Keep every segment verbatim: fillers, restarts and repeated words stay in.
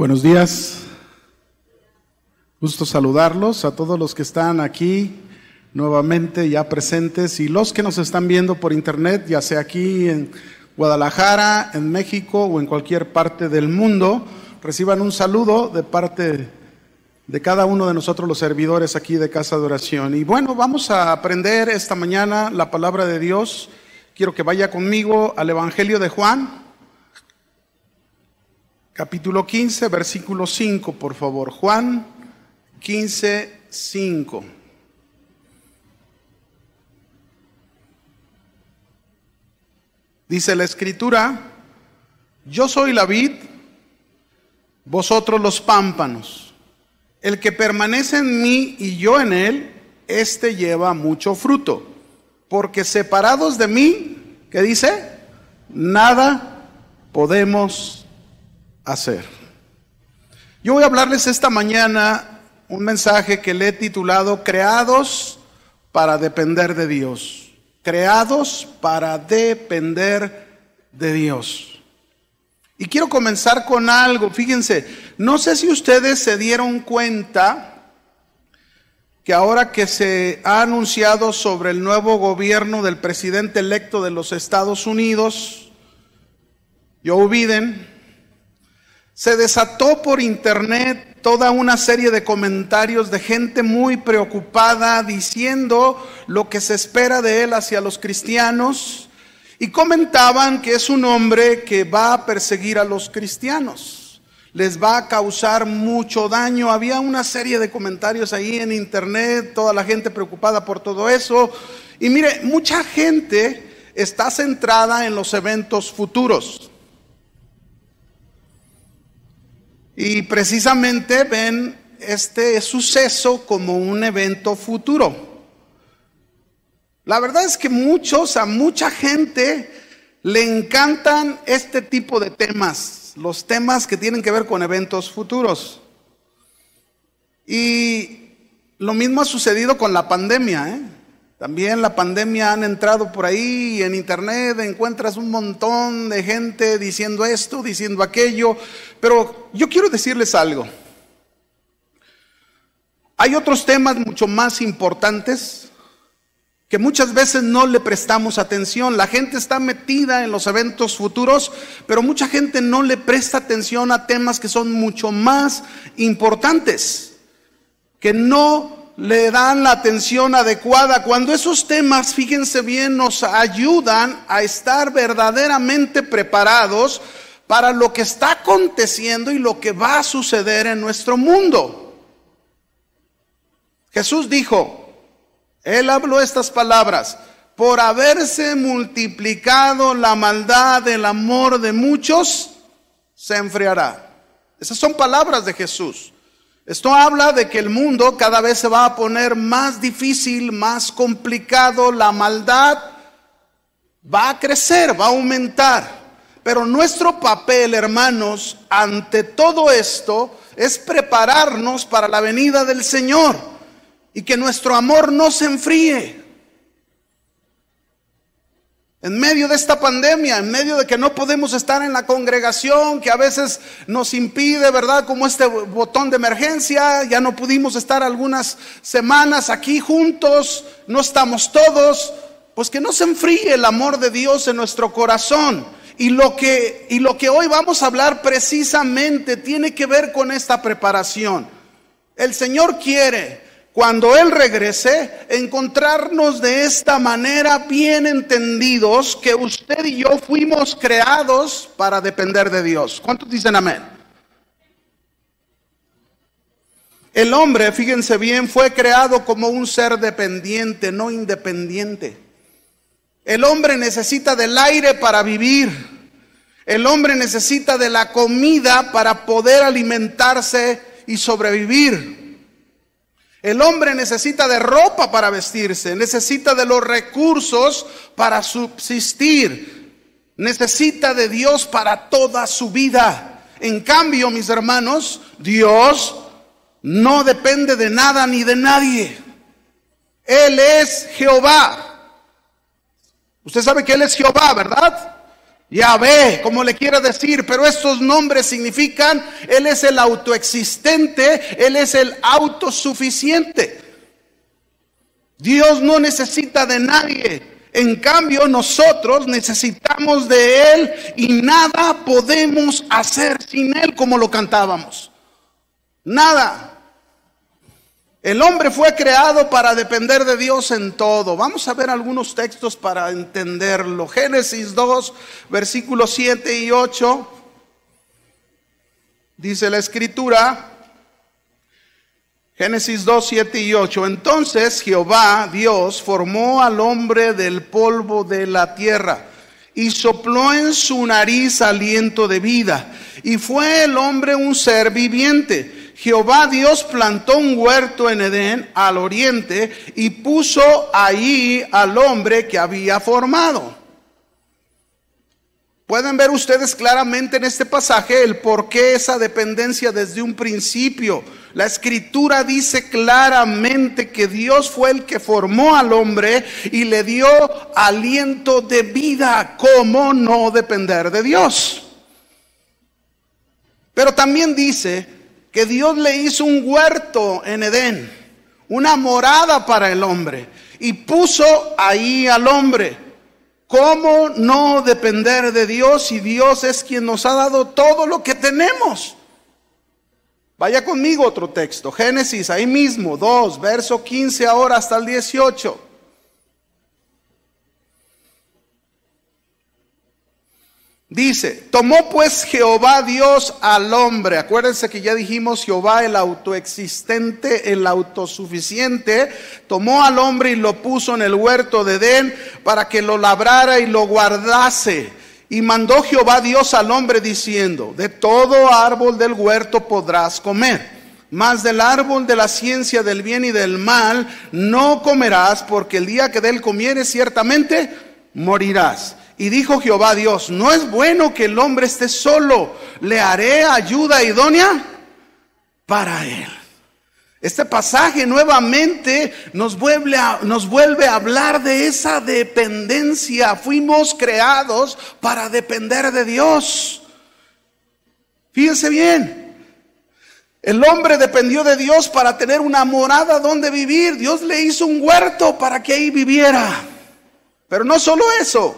Buenos días, gusto saludarlos a todos los que están aquí nuevamente ya presentes y los que nos están viendo por internet, ya sea aquí en Guadalajara, en México o en cualquier parte del mundo. Reciban un saludo de parte de cada uno de nosotros los servidores aquí de Casa de Oración. Y bueno, vamos a aprender esta mañana la palabra de Dios. Quiero que vaya conmigo al Evangelio de Juan, capítulo quince, versículo cinco, por favor. Juan quince, cinco. Dice la Escritura: yo soy la vid, vosotros los pámpanos. El que permanece en mí y yo en él, éste lleva mucho fruto. Porque separados de mí, ¿qué dice? Nada podemos hacer. Yo voy a hablarles esta mañana un mensaje que le he titulado Creados para depender de Dios. Creados para depender de Dios. Y quiero comenzar con algo. Fíjense, no sé si ustedes se dieron cuenta que ahora que se ha anunciado sobre el nuevo gobierno del presidente electo de los Estados Unidos, Joe Biden, se desató por internet toda una serie de comentarios de gente muy preocupada diciendo lo que se espera de él hacia los cristianos, y comentaban que es un hombre que va a perseguir a los cristianos, les va a causar mucho daño. Había una serie de comentarios ahí en internet, toda la gente preocupada por todo eso. Y mire, mucha gente está centrada en los eventos futuros. Y precisamente ven este suceso como un evento futuro. La verdad es que muchos, a mucha gente le encantan este tipo de temas, los temas que tienen que ver con eventos futuros. Y lo mismo ha sucedido con la pandemia, ¿eh? También la pandemia han entrado por ahí y en internet encuentras un montón de gente diciendo esto, diciendo aquello. Pero yo quiero decirles algo. Hay otros temas mucho más importantes que muchas veces no le prestamos atención. La gente está metida en los eventos futuros, pero mucha gente no le presta atención a temas que son mucho más importantes, que no le dan la atención adecuada, cuando esos temas, fíjense bien, nos ayudan a estar verdaderamente preparados para lo que está aconteciendo y lo que va a suceder en nuestro mundo. Jesús dijo, Él habló estas palabras: por haberse multiplicado la maldad, el amor de muchos se enfriará. Esas son palabras de Jesús. Esto habla de que el mundo cada vez se va a poner más difícil, más complicado, la maldad va a crecer, va a aumentar. Pero nuestro papel, hermanos, ante todo esto, es prepararnos para la venida del Señor y que nuestro amor no se enfríe. En medio de esta pandemia, en medio de que no podemos estar en la congregación, que a veces nos impide, ¿verdad? Como este botón de emergencia, ya no pudimos estar algunas semanas aquí juntos, no estamos todos, pues que no se enfríe el amor de Dios en nuestro corazón. Y lo que, y lo que hoy vamos a hablar precisamente tiene que ver con esta preparación. El Señor quiere, cuando Él regrese, encontrarnos de esta manera bien entendidos que usted y yo fuimos creados para depender de Dios. ¿Cuántos dicen amén? El hombre, fíjense bien, fue creado como un ser dependiente, no independiente. El hombre necesita del aire para vivir. El hombre necesita de la comida para poder alimentarse y sobrevivir. El hombre necesita de ropa para vestirse, necesita de los recursos para subsistir, necesita de Dios para toda su vida. En cambio, mis hermanos, Dios no depende de nada ni de nadie. Él es Jehová. Usted sabe que Él es Jehová, ¿verdad? Yahvé, como le quiera decir, pero estos nombres significan, Él es el autoexistente, Él es el autosuficiente. Dios no necesita de nadie, en cambio nosotros necesitamos de Él y nada podemos hacer sin Él, como lo cantábamos. Nada. El hombre fue creado para depender de Dios en todo. Vamos a ver algunos textos para entenderlo. Génesis dos, versículos siete y ocho. Dice la Escritura, Génesis dos, siete y ocho. Entonces Jehová, Dios, formó al hombre del polvo de la tierra y sopló en su nariz aliento de vida. Y fue el hombre un ser viviente. Jehová Dios plantó un huerto en Edén al oriente y puso allí al hombre que había formado. Pueden ver ustedes claramente en este pasaje el por qué esa dependencia desde un principio. La Escritura dice claramente que Dios fue el que formó al hombre y le dio aliento de vida. ¿Cómo no depender de Dios? Pero también dice que Dios le hizo un huerto en Edén, una morada para el hombre, y puso ahí al hombre. ¿Cómo no depender de Dios si Dios es quien nos ha dado todo lo que tenemos? Vaya conmigo otro texto, Génesis, ahí mismo, dos, verso quince ahora hasta el dieciocho. Dice, tomó pues Jehová Dios al hombre. Acuérdense que ya dijimos Jehová el autoexistente, el autosuficiente. Tomó al hombre y lo puso en el huerto de Edén para que lo labrara y lo guardase. Y mandó Jehová Dios al hombre diciendo, de todo árbol del huerto podrás comer, mas del árbol de la ciencia del bien y del mal no comerás, porque el día que de él comieres ciertamente morirás. Y dijo Jehová Dios, no es bueno que el hombre esté solo, le haré ayuda idónea para él. Este pasaje nuevamente nos vuelve a, nos vuelve a hablar de esa dependencia. Fuimos creados para depender de Dios. Fíjense bien, el hombre dependió de Dios para tener una morada donde vivir. Dios le hizo un huerto para que ahí viviera. Pero no solo eso.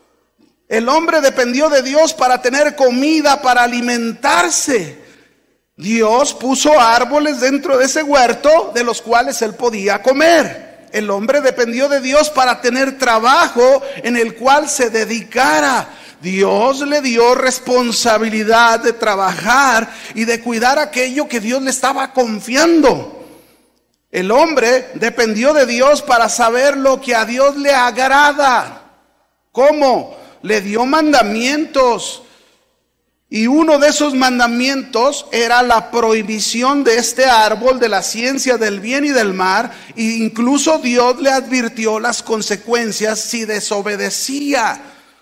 El hombre dependió de Dios para tener comida, para alimentarse. Dios puso árboles dentro de ese huerto de los cuales él podía comer. El hombre dependió de Dios para tener trabajo en el cual se dedicara. Dios le dio responsabilidad de trabajar y de cuidar aquello que Dios le estaba confiando. El hombre dependió de Dios para saber lo que a Dios le agrada. ¿Cómo? Le dio mandamientos, y uno de esos mandamientos era la prohibición de este árbol de la ciencia del bien y del mal, e incluso Dios le advirtió las consecuencias si desobedecía.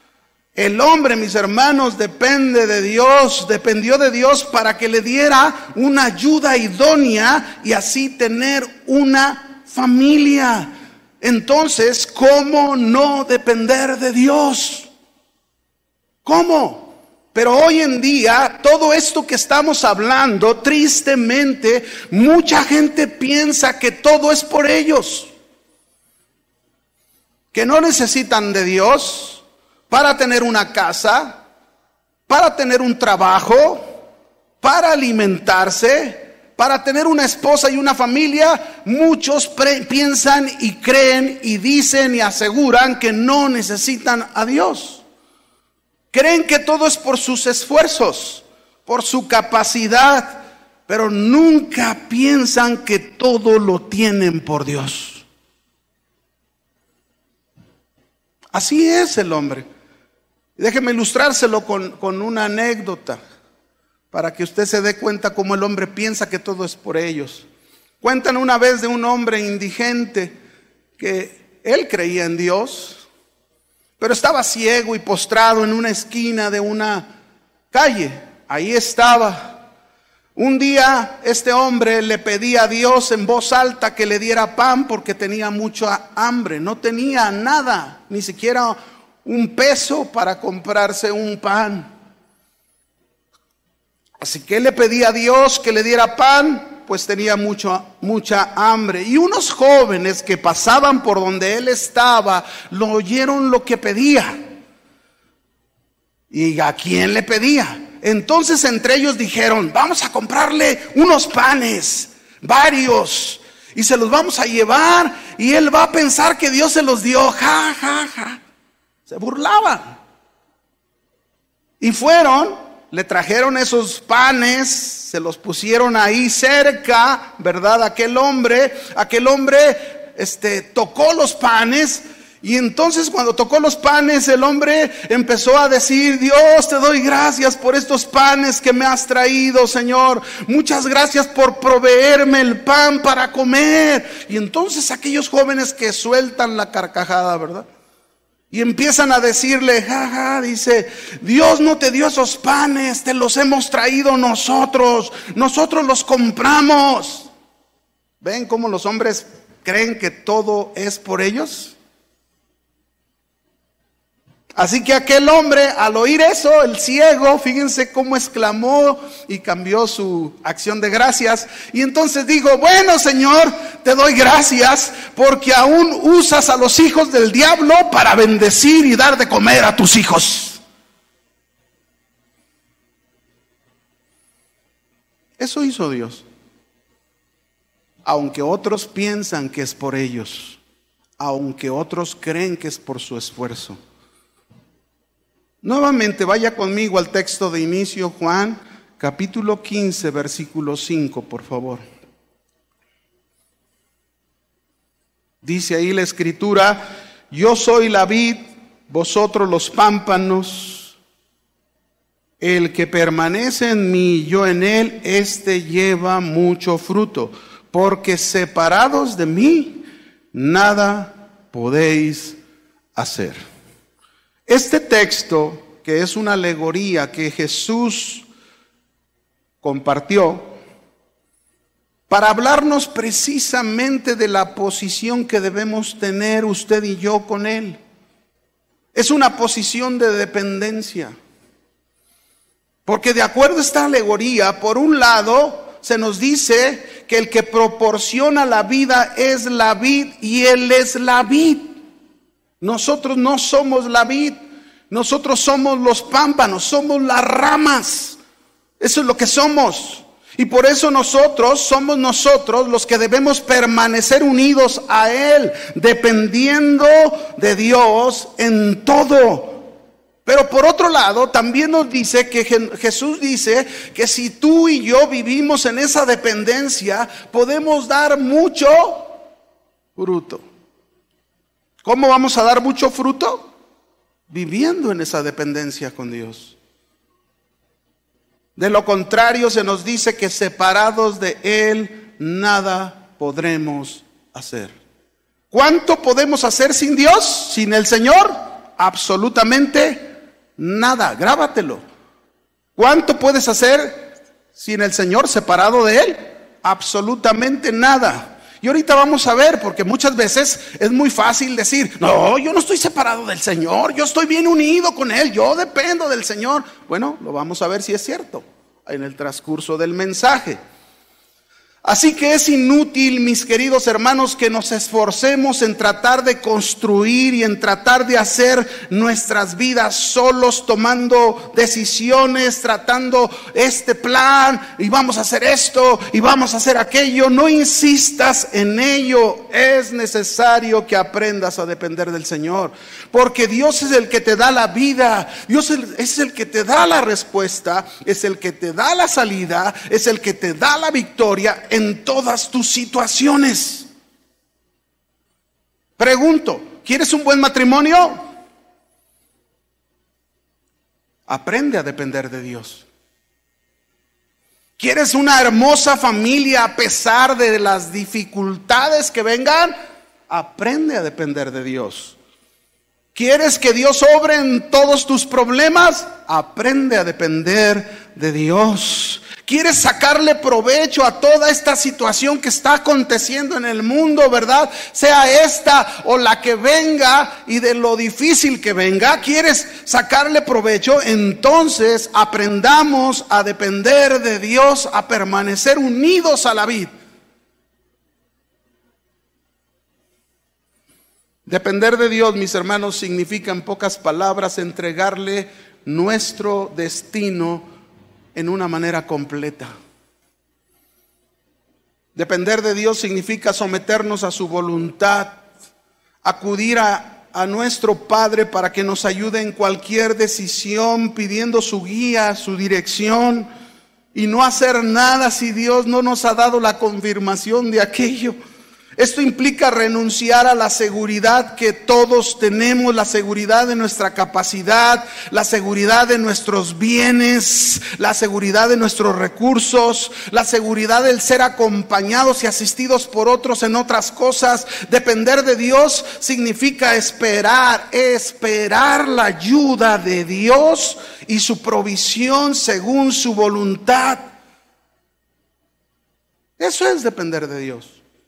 El hombre, mis hermanos, depende de Dios, dependió de Dios para que le diera una ayuda idónea y así tener una familia. Entonces, ¿cómo no depender de Dios? ¿Cómo? Pero hoy en día, todo esto que estamos hablando, tristemente, mucha gente piensa que todo es por ellos. Que no necesitan de Dios para tener una casa, para tener un trabajo, para alimentarse, para tener una esposa y una familia. Muchos pre- piensan y creen y dicen y aseguran que no necesitan a Dios. Creen que todo es por sus esfuerzos, por su capacidad, pero nunca piensan que todo lo tienen por Dios. Así es el hombre. Déjeme ilustrárselo con, con una anécdota, para que usted se dé cuenta cómo el hombre piensa que todo es por ellos. Cuentan una vez de un hombre indigente que él creía en Dios, pero estaba ciego y postrado en una esquina de una calle. Ahí estaba. Un día este hombre le pedía a Dios en voz alta que le diera pan porque tenía mucha hambre. No tenía nada, ni siquiera un peso para comprarse un pan. Así que él le pedía a Dios que le diera pan, pues tenía mucho, mucha hambre. Y unos jóvenes que pasaban por donde él estaba, lo oyeron lo que pedía. ¿Y a quién le pedía? Entonces entre ellos dijeron, vamos a comprarle unos panes, varios, y se los vamos a llevar, y él va a pensar que Dios se los dio. Ja, ja, ja. Se burlaban. Y fueron, le trajeron esos panes, se los pusieron ahí cerca, ¿verdad? Aquel hombre, aquel hombre este, tocó los panes. Y entonces cuando tocó los panes, el hombre empezó a decir, Dios, te doy gracias por estos panes que me has traído, Señor. Muchas gracias por proveerme el pan para comer. Y entonces aquellos jóvenes que sueltan la carcajada, ¿verdad? Y empiezan a decirle, jaja, dice, Dios no te dio esos panes, te los hemos traído nosotros, nosotros los compramos. ¿Ven cómo los hombres creen que todo es por ellos? Así que aquel hombre, al oír eso, el ciego, fíjense cómo exclamó y cambió su acción de gracias. Y entonces dijo, bueno, Señor, te doy gracias porque aún usas a los hijos del diablo para bendecir y dar de comer a tus hijos. Eso hizo Dios. Aunque otros piensan que es por ellos, aunque otros creen que es por su esfuerzo. Nuevamente vaya conmigo al texto de inicio, Juan, capítulo quince, versículo cinco, por favor. Dice ahí la escritura, yo soy la vid, vosotros los pámpanos. El que permanece en mí y yo en él, éste lleva mucho fruto, porque separados de mí, nada podéis hacer. Este texto, que es una alegoría que Jesús compartió, para hablarnos precisamente de la posición que debemos tener usted y yo con Él. Es una posición de dependencia. Porque de acuerdo a esta alegoría, por un lado, se nos dice que el que proporciona la vida es la vid y Él es la vid. Nosotros no somos la vid, nosotros somos los pámpanos, somos las ramas. Eso es lo que somos. Y por eso nosotros somos nosotros los que debemos permanecer unidos a Él, dependiendo de Dios en todo. Pero por otro lado, también nos dice que Jesús dice que si tú y yo vivimos en esa dependencia, podemos dar mucho fruto. ¿Cómo vamos a dar mucho fruto? Viviendo en esa dependencia con Dios. De lo contrario, se nos dice que separados de Él, nada podremos hacer. ¿Cuánto podemos hacer sin Dios, sin el Señor? Absolutamente nada. Grábatelo. ¿Cuánto puedes hacer sin el Señor, separado de Él? Absolutamente nada. Y ahorita vamos a ver, porque muchas veces es muy fácil decir, no, yo no estoy separado del Señor, yo estoy bien unido con Él, yo dependo del Señor. Bueno, lo vamos a ver si es cierto en el transcurso del mensaje. Así que es inútil, mis queridos hermanos, que nos esforcemos en tratar de construir y en tratar de hacer nuestras vidas solos, tomando decisiones, tratando este plan, y vamos a hacer esto, y vamos a hacer aquello. No insistas en ello. Es necesario que aprendas a depender del Señor, porque Dios es el que te da la vida, Dios es el que te da la respuesta, es el que te da la salida, es el que te da la victoria en todas tus situaciones. Pregunto, ¿quieres un buen matrimonio? Aprende a depender de Dios. ¿Quieres una hermosa familia a pesar de las dificultades que vengan? Aprende a depender de Dios. ¿Quieres que Dios obre en todos tus problemas? Aprende a depender de Dios. Quieres sacarle provecho a toda esta situación que está aconteciendo en el mundo, ¿verdad? Sea esta o la que venga y de lo difícil que venga. ¿Quieres sacarle provecho? Entonces aprendamos a depender de Dios, a permanecer unidos a la vid. Depender de Dios, mis hermanos, significa en pocas palabras entregarle nuestro destino en una manera completa. Depender de Dios significa someternos a su voluntad, acudir a, a nuestro Padre para que nos ayude en cualquier decisión, pidiendo su guía, su dirección, y no hacer nada si Dios no nos ha dado la confirmación de aquello. Esto implica renunciar a la seguridad que todos tenemos, la seguridad de nuestra capacidad, la seguridad de nuestros bienes, la seguridad de nuestros recursos, la seguridad del ser acompañados y asistidos por otros en otras cosas. Depender de Dios significa esperar, esperar la ayuda de Dios y su provisión según su voluntad. Eso es depender de Dios.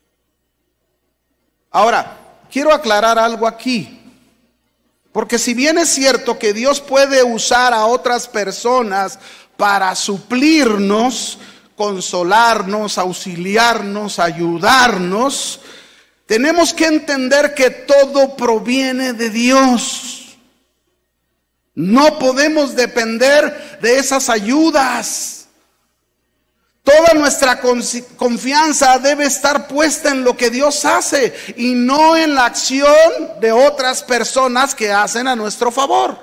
Ahora, quiero aclarar algo aquí, porque si bien es cierto que Dios puede usar a otras personas para suplirnos, consolarnos, auxiliarnos, ayudarnos, tenemos que entender que todo proviene de Dios. No podemos depender de esas ayudas. Toda nuestra confianza debe estar puesta en lo que Dios hace y no en la acción de otras personas que hacen a nuestro favor.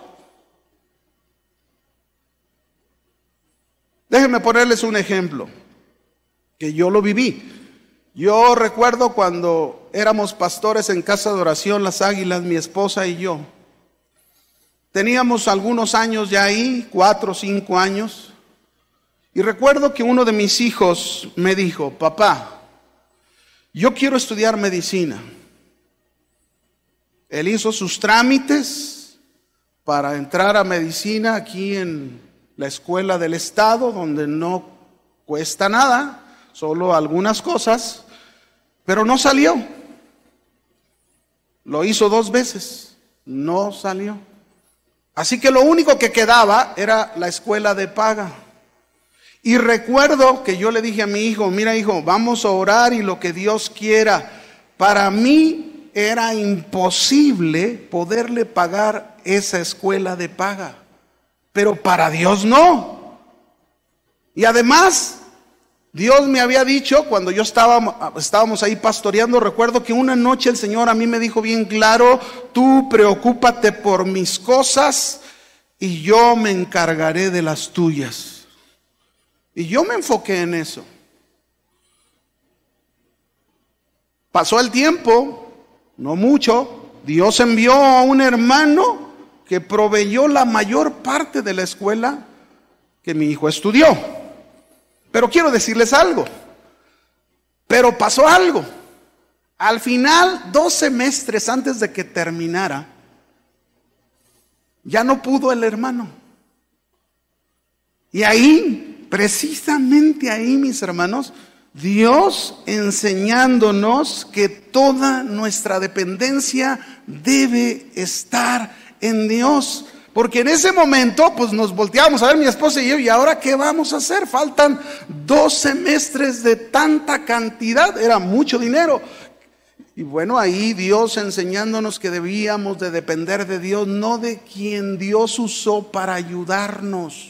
Déjenme ponerles un ejemplo que yo lo viví. Yo recuerdo cuando éramos pastores en Casa de Oración Las Águilas, mi esposa y yo. Teníamos algunos años ya ahí, cuatro o cinco años. Y recuerdo que uno de mis hijos me dijo: papá, yo quiero estudiar medicina. Él hizo sus trámites para entrar a medicina aquí en la escuela del estado, donde no cuesta nada, solo algunas cosas, pero no salió. Lo hizo dos veces, no salió. Así que lo único que quedaba era la escuela de paga. Y recuerdo que yo le dije a mi hijo: mira, hijo, vamos a orar y lo que Dios quiera. Para mí era imposible poderle pagar esa escuela de paga, pero para Dios no. Y además, Dios me había dicho, cuando yo estaba, estábamos ahí pastoreando, recuerdo que una noche el Señor a mí me dijo bien claro: tú preocúpate por mis cosas y yo me encargaré de las tuyas. Y yo me enfoqué en eso. Pasó el tiempo, no mucho, Dios envió a un hermano que proveyó la mayor parte de la escuela que mi hijo estudió. Pero quiero decirles algo, pero pasó algo. Al final, dos semestres antes de que terminara, ya no pudo el hermano. Y ahí, precisamente ahí, mis hermanos, Dios enseñándonos que toda nuestra dependencia debe estar en Dios. Porque en ese momento, pues nos volteábamos a ver mi esposa y yo: ¿y ahora qué vamos a hacer? Faltan dos semestres de tanta cantidad, era mucho dinero. Y bueno, ahí Dios enseñándonos que debíamos de depender de Dios, no de quien Dios usó para ayudarnos.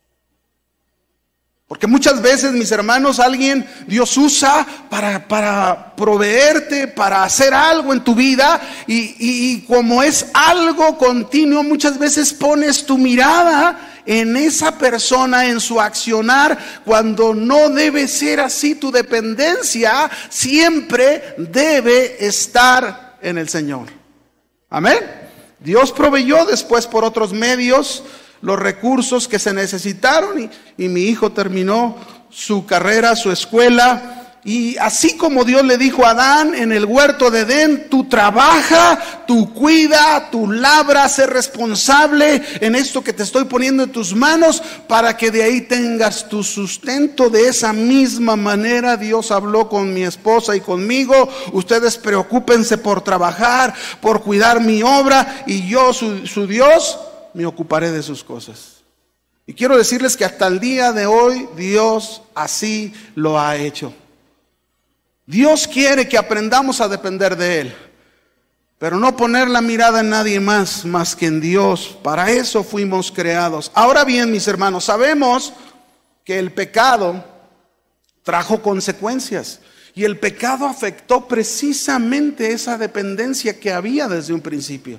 Porque muchas veces, mis hermanos, alguien Dios usa para, para proveerte, para hacer algo en tu vida, y, y, y como es algo continuo, muchas veces pones tu mirada en esa persona, en su accionar, cuando no debe ser así. Tu dependencia siempre debe estar en el Señor. Amén. Dios proveyó después por otros medios los recursos que se necesitaron, y, y mi hijo terminó su carrera, su escuela, Y así como Dios le dijo a Adán en el huerto de Edén, tú trabaja, tú cuida, tú labra, sé responsable en esto que te estoy poniendo en tus manos para que de ahí tengas tu sustento. De esa misma manera Dios habló con mi esposa y conmigo: ustedes preocúpense por trabajar, por cuidar mi obra, y yo, su, su Dios, me ocuparé de sus cosas. Y quiero decirles que hasta el día de hoy Dios así lo ha hecho. Dios quiere que aprendamos a depender de Él, pero no poner la mirada en nadie más, más que en Dios. Para eso fuimos creados. Ahora bien, mis hermanos, sabemos que el pecado trajo consecuencias, y el pecado afectó precisamente esa dependencia que había desde un principio.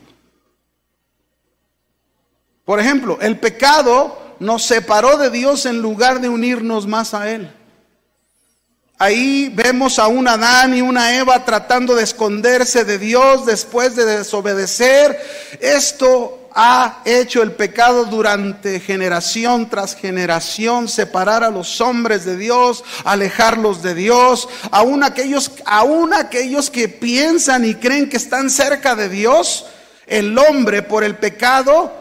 Por ejemplo, el pecado nos separó de Dios en lugar de unirnos más a Él. Ahí vemos a un Adán y una Eva tratando de esconderse de Dios después de desobedecer. Esto ha hecho el pecado durante generación tras generación, separar a los hombres de Dios, alejarlos de Dios. Aún aquellos, aún aquellos que piensan y creen que están cerca de Dios, el hombre por el pecado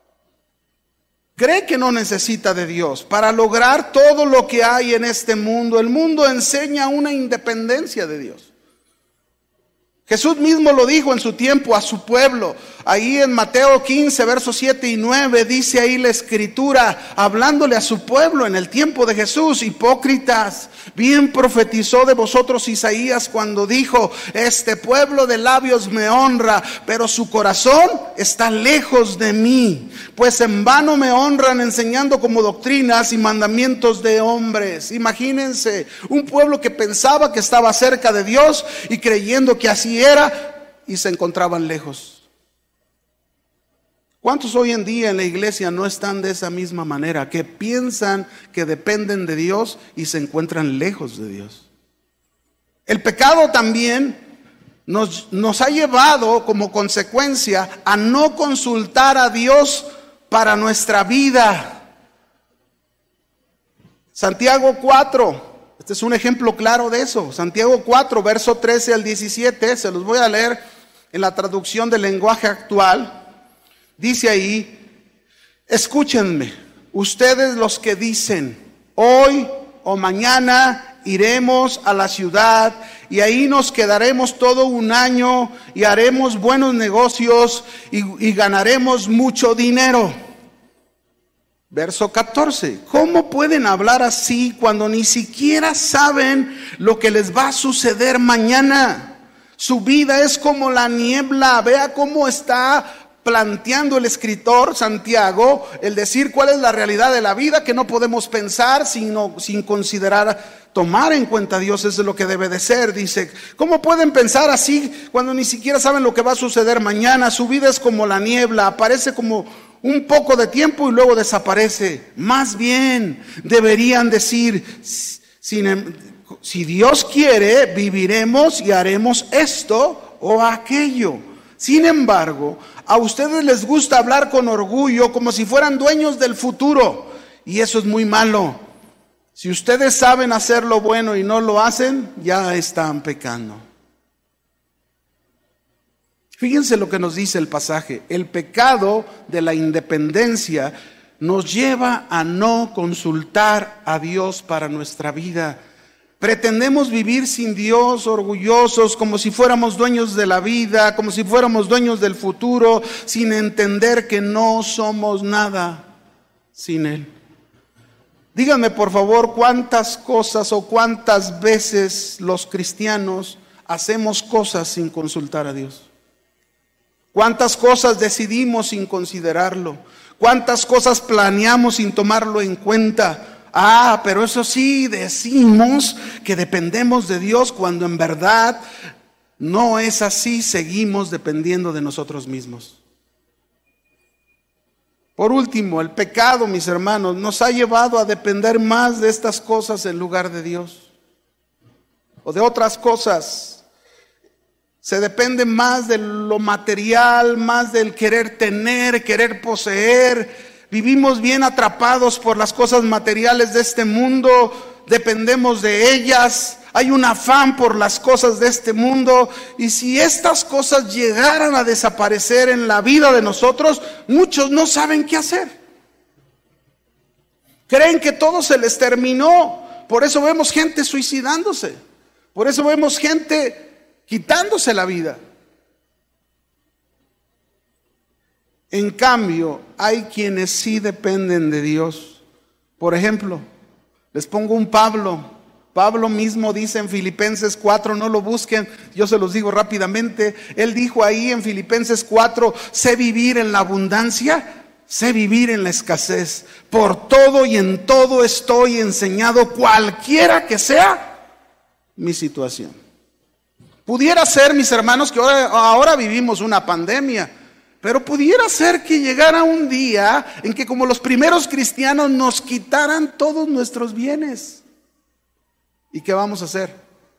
cree que no necesita de Dios para lograr todo lo que hay en este mundo. El mundo enseña una independencia de Dios. Jesús mismo lo dijo en su tiempo a su pueblo. Ahí en Mateo quince, versos siete y nueve, dice ahí la escritura, hablándole a su pueblo en el tiempo de Jesús: hipócritas, bien profetizó de vosotros Isaías cuando dijo: este pueblo de labios me honra, pero su corazón está lejos de mí, pues en vano me honran enseñando como doctrinas y mandamientos de hombres. Imagínense, un pueblo que pensaba que estaba cerca de Dios y creyendo que así era, y se encontraban lejos. ¿Cuántos hoy en día en la iglesia no están de esa misma manera? Que piensan que dependen de Dios y se encuentran lejos de Dios. El pecado también nos, nos ha llevado como consecuencia a no consultar a Dios para nuestra vida. Santiago cuatro. Este es un ejemplo claro de eso. Santiago cuatro, verso trece al diecisiete, se los voy a leer en la traducción del lenguaje actual. Dice ahí: escúchenme, ustedes los que dicen, hoy o mañana iremos a la ciudad y ahí nos quedaremos todo un año y haremos buenos negocios y, y ganaremos mucho dinero. Verso catorce, ¿cómo pueden hablar así cuando ni siquiera saben lo que les va a suceder mañana? Su vida es como la niebla. Vea cómo está planteando el escritor Santiago el decir cuál es la realidad de la vida, que no podemos pensar sino, sin considerar, tomar en cuenta a Dios. Eso es lo que debe de ser. Dice, ¿cómo pueden pensar así cuando ni siquiera saben lo que va a suceder mañana? Su vida es como la niebla, aparece como un poco de tiempo y luego desaparece. Más bien deberían decir, sin, si Dios quiere, viviremos y haremos esto o aquello. Sin embargo, a ustedes les gusta hablar con orgullo como si fueran dueños del futuro, y eso es muy malo. Si ustedes saben hacer lo bueno y no lo hacen, ya están pecando. Fíjense lo que nos dice el pasaje. El pecado de la independencia nos lleva a no consultar a Dios para nuestra vida. Pretendemos vivir sin Dios, orgullosos, como si fuéramos dueños de la vida, como si fuéramos dueños del futuro, sin entender que no somos nada sin Él. Díganme por favor, ¿cuántas cosas o cuántas veces los cristianos hacemos cosas sin consultar a Dios? ¿Cuántas cosas decidimos sin considerarlo? ¿Cuántas cosas planeamos sin tomarlo en cuenta? Ah, pero eso sí, decimos que dependemos de Dios cuando en verdad no es así. Seguimos dependiendo de nosotros mismos. Por último, el pecado, mis hermanos, nos ha llevado a depender más de estas cosas en lugar de Dios o de otras cosas. Se depende más de lo material, más del querer tener, querer poseer. Vivimos bien atrapados por las cosas materiales de este mundo, dependemos de ellas. hay un afán por las cosas de este mundo, y si estas cosas llegaran a desaparecer en la vida de nosotros, muchos no saben qué hacer. Creen que todo se les terminó. Por eso vemos gente suicidándose. Por eso vemos gente quitándose la vida. En cambio, hay quienes sí dependen de Dios. Por ejemplo, les pongo un Pablo. Pablo mismo dice en Filipenses cuatro, no lo busquen, yo se los digo rápidamente. Él dijo ahí en Filipenses cuatro, sé vivir en la abundancia, sé vivir en la escasez. Por todo y en todo estoy enseñado, cualquiera que sea mi situación. Pudiera ser, mis hermanos, que ahora, ahora vivimos una pandemia, pero pudiera ser que llegara un día en que, como los primeros cristianos, nos quitaran todos nuestros bienes. ¿Y qué vamos a hacer?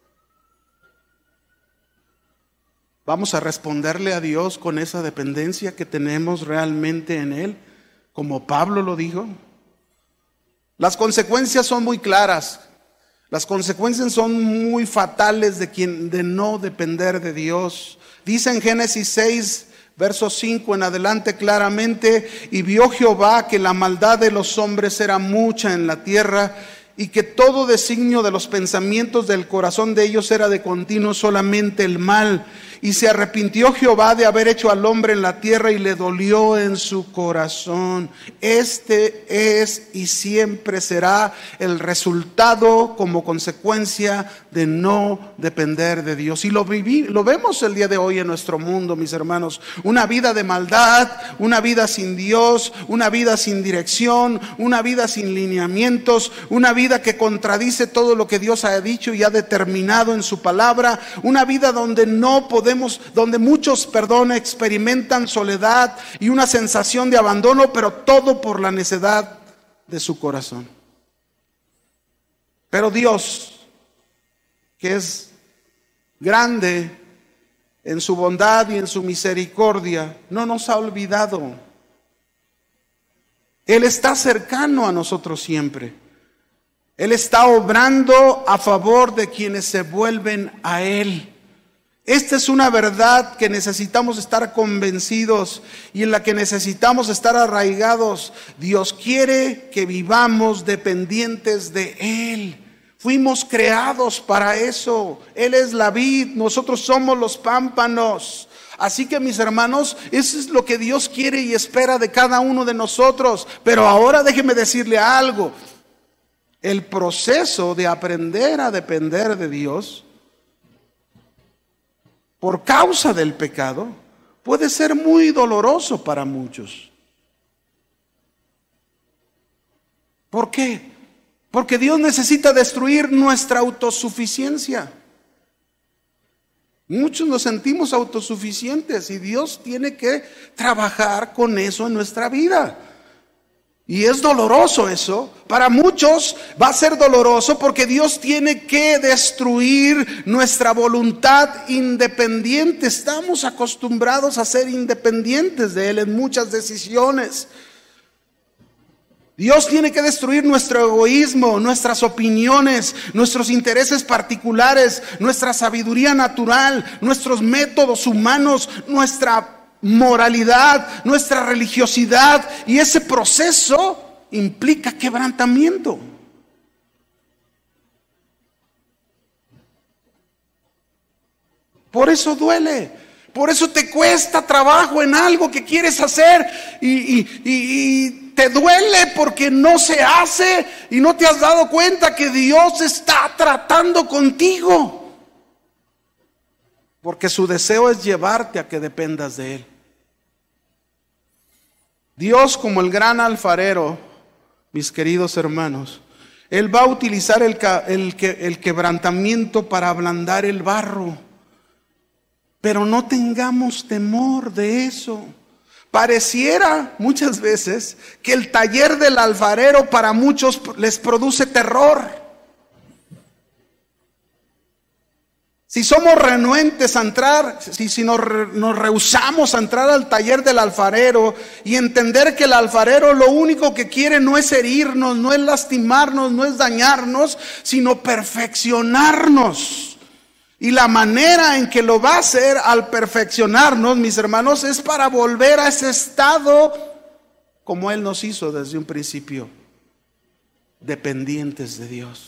¿Vamos a responderle a Dios con esa dependencia que tenemos realmente en Él, como Pablo lo dijo? Las consecuencias son muy claras. Las consecuencias son muy fatales de quien, de no depender de Dios. Dice en Génesis seis, verso cinco en adelante claramente: y vio Jehová que la maldad de los hombres era mucha en la tierra, y que todo designio de los pensamientos del corazón de ellos era de continuo solamente el mal. Y se arrepintió Jehová de haber hecho al hombre en la tierra, y le dolió en su corazón. Este es y siempre será el resultado como consecuencia de no depender de Dios. Y lo, viví, lo vemos el día de hoy en nuestro mundo, mis hermanos. Una vida de maldad, una vida sin Dios, una vida sin dirección, una vida sin lineamientos, una vida que contradice todo lo que Dios ha dicho y ha determinado en su palabra, una vida donde no podemos donde muchos, perdón, experimentan soledad y una sensación de abandono, pero todo por la necedad de su corazón. Pero Dios, que es grande en su bondad y en su misericordia, no nos ha olvidado. Él está cercano a nosotros siempre. Él está obrando a favor de quienes se vuelven a Él. Esta es una verdad que necesitamos estar convencidos y en la que necesitamos estar arraigados. Dios quiere que vivamos dependientes de Él. Fuimos creados para eso. Él es la vid, nosotros somos los pámpanos. Así que, mis hermanos, eso es lo que Dios quiere y espera de cada uno de nosotros. Pero ahora déjeme decirle algo. El proceso de aprender a depender de Dios por causa del pecado puede ser muy doloroso para muchos. ¿Por qué? Porque Dios necesita destruir nuestra autosuficiencia. Muchos nos sentimos autosuficientes y Dios tiene que trabajar con eso en nuestra vida. Y es doloroso eso. Para muchos va a ser doloroso porque Dios tiene que destruir nuestra voluntad independiente. Estamos acostumbrados a ser independientes de Él en muchas decisiones. Dios tiene que destruir nuestro egoísmo, nuestras opiniones, nuestros intereses particulares, nuestra sabiduría natural, nuestros métodos humanos, nuestra moralidad, nuestra religiosidad, y ese proceso implica quebrantamiento. Por eso duele, por eso te cuesta trabajo en algo que quieres hacer y, y, y, y te duele porque no se hace y no te has dado cuenta que Dios está tratando contigo. Porque su deseo es llevarte a que dependas de Él. Dios, como el gran alfarero, mis queridos hermanos, Él va a utilizar el, el, el quebrantamiento para ablandar el barro. Pero no tengamos temor de eso. Pareciera muchas veces que el taller del alfarero para muchos les produce terror. Si somos renuentes a entrar, si, si nos, nos rehusamos a entrar al taller del alfarero y entender que el alfarero lo único que quiere no es herirnos, no es lastimarnos, no es dañarnos, sino perfeccionarnos. Y la manera en que lo va a hacer al perfeccionarnos, mis hermanos, es para volver a ese estado como Él nos hizo desde un principio, dependientes de Dios.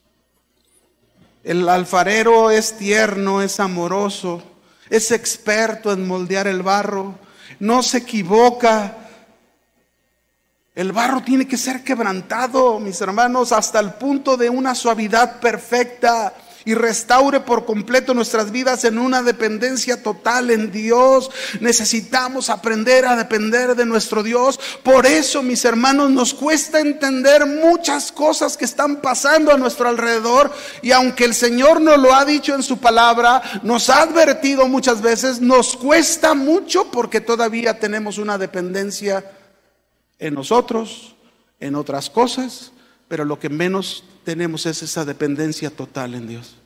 El alfarero es tierno, es amoroso, es experto en moldear el barro, no se equivoca. El barro tiene que ser quebrantado, mis hermanos, hasta el punto de una suavidad perfecta, y restaure por completo nuestras vidas en una dependencia total en Dios. Necesitamos aprender a depender de nuestro Dios. Por eso, mis hermanos, nos cuesta entender muchas cosas que están pasando a nuestro alrededor, y aunque el Señor nos lo ha dicho en su palabra, nos ha advertido muchas veces, nos cuesta mucho porque todavía tenemos una dependencia en nosotros, en otras cosas, pero lo que menos tenemos es esa dependencia total en Dios.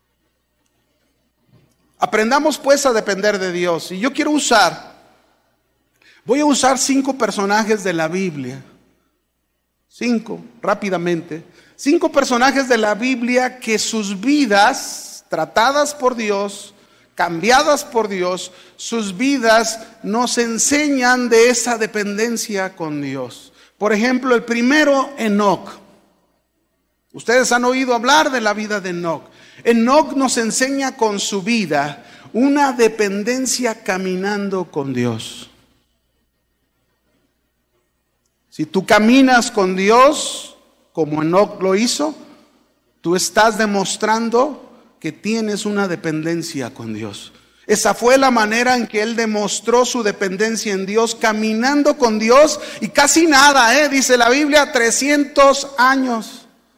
Aprendamos pues a depender de Dios. Y yo quiero usar, voy a usar cinco personajes de la Biblia. Cinco, rápidamente. Cinco personajes de la Biblia que sus vidas, tratadas por Dios, cambiadas por Dios, sus vidas nos enseñan de esa dependencia con Dios. Por ejemplo, el primero, Enoc. Ustedes han oído hablar de la vida de Enoc. Enoc nos enseña con su vida una dependencia caminando con Dios. Si tú caminas con Dios, como Enoc lo hizo, tú estás demostrando que tienes una dependencia con Dios. Esa fue la manera en que él demostró su dependencia en Dios, caminando con Dios, y casi nada, ¿eh? Dice la Biblia, trescientos años.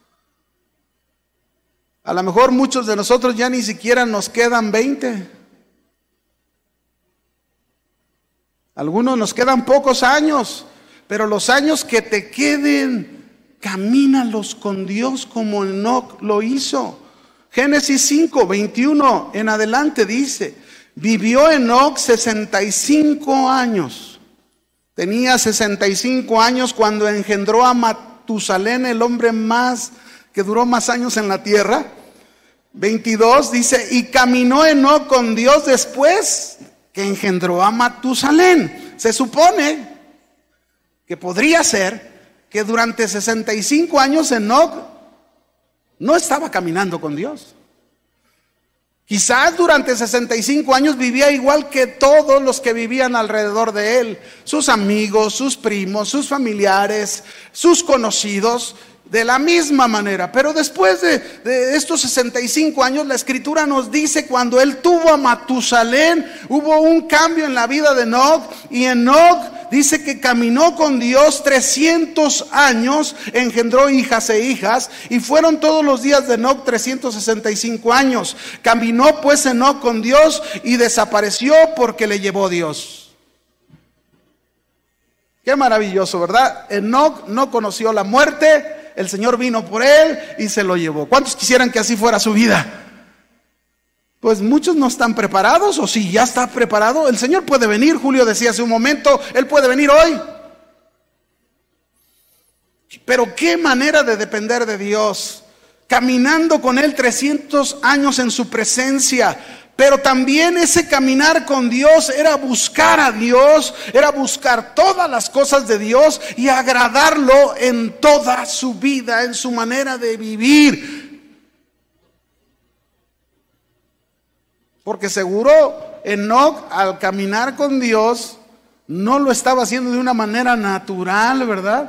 A lo mejor muchos de nosotros ya ni siquiera nos quedan veinte. Algunos nos quedan pocos años, pero los años que te queden, camínalos con Dios como Enoc lo hizo. Génesis cinco, veintiuno en adelante dice: vivió Enoc sesenta y cinco años. Tenía sesenta y cinco años cuando engendró a Matusalén, el hombre más que duró más años en la tierra. veintidós dice: y caminó Enoc con Dios después que engendró a Matusalén. Se supone que podría ser que durante sesenta y cinco años Enoc no estaba caminando con Dios. Quizás durante sesenta y cinco años vivía igual que todos los que vivían alrededor de él, sus amigos, sus primos, sus familiares, sus conocidos, de la misma manera. Pero después de, de estos sesenta y cinco años, la Escritura nos dice, cuando él tuvo a Matusalén, hubo un cambio en la vida de Enoc, y Enoc dice que caminó con Dios trescientos años, engendró hijas e hijas, y fueron todos los días de Enoc trescientos sesenta y cinco años. Caminó pues Enoc con Dios y desapareció porque le llevó Dios. Qué maravilloso, ¿verdad? Enoc no conoció la muerte. El Señor vino por él y se lo llevó. ¿Cuántos quisieran que así fuera su vida? Pues muchos no están preparados, o si ya está preparado, el Señor puede venir. Julio decía hace un momento, Él puede venir hoy. Pero qué manera de depender de Dios, caminando con Él trescientos años en su presencia. Pero también ese caminar con Dios era buscar a Dios, era buscar todas las cosas de Dios y agradarlo en toda su vida, en su manera de vivir. Porque seguro Enoc, al caminar con Dios, no lo estaba haciendo de una manera natural, ¿verdad?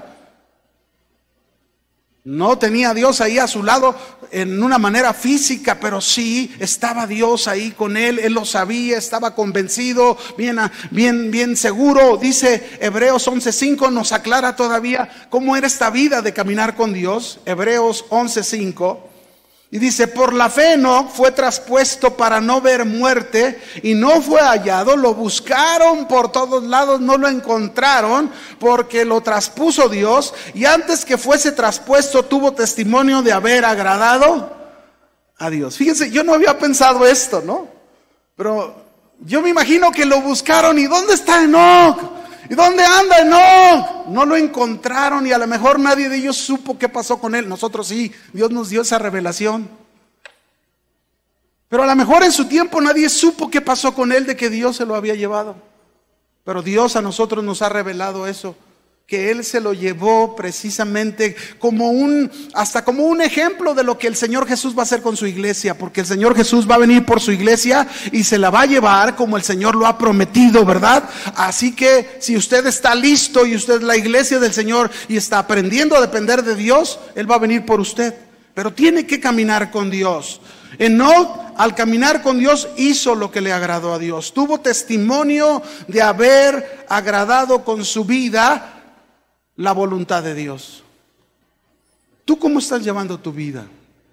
No tenía a Dios ahí a su lado en una manera física, pero sí estaba Dios ahí con él. Él lo sabía, estaba convencido, bien, bien, bien seguro. Dice Hebreos once cinco, nos aclara todavía cómo era esta vida de caminar con Dios. Hebreos once cinco. Y dice: por la fe Enoc fue traspuesto para no ver muerte, y no fue hallado. Lo buscaron por todos lados, no lo encontraron, porque lo traspuso Dios, y antes que fuese traspuesto tuvo testimonio de haber agradado a Dios. Fíjense, yo no había pensado esto, ¿no? Pero yo me imagino que lo buscaron. ¿Y dónde está Enoc? ¿Y dónde anda Enoc? No lo encontraron y a lo mejor nadie de ellos supo qué pasó con él. Nosotros sí, Dios nos dio esa revelación. Pero a lo mejor en su tiempo nadie supo qué pasó con él, de que Dios se lo había llevado. Pero Dios a nosotros nos ha revelado eso, que Él se lo llevó precisamente como un, hasta como un ejemplo de lo que el Señor Jesús va a hacer con su iglesia, porque el Señor Jesús va a venir por su iglesia y se la va a llevar como el Señor lo ha prometido, ¿verdad? Así que si usted está listo y usted es la iglesia del Señor y está aprendiendo a depender de Dios, Él va a venir por usted, pero tiene que caminar con Dios. Enoc, al caminar con Dios, hizo lo que le agradó a Dios. Tuvo testimonio de haber agradado con su vida la voluntad de Dios. ¿Tú cómo estás llevando tu vida?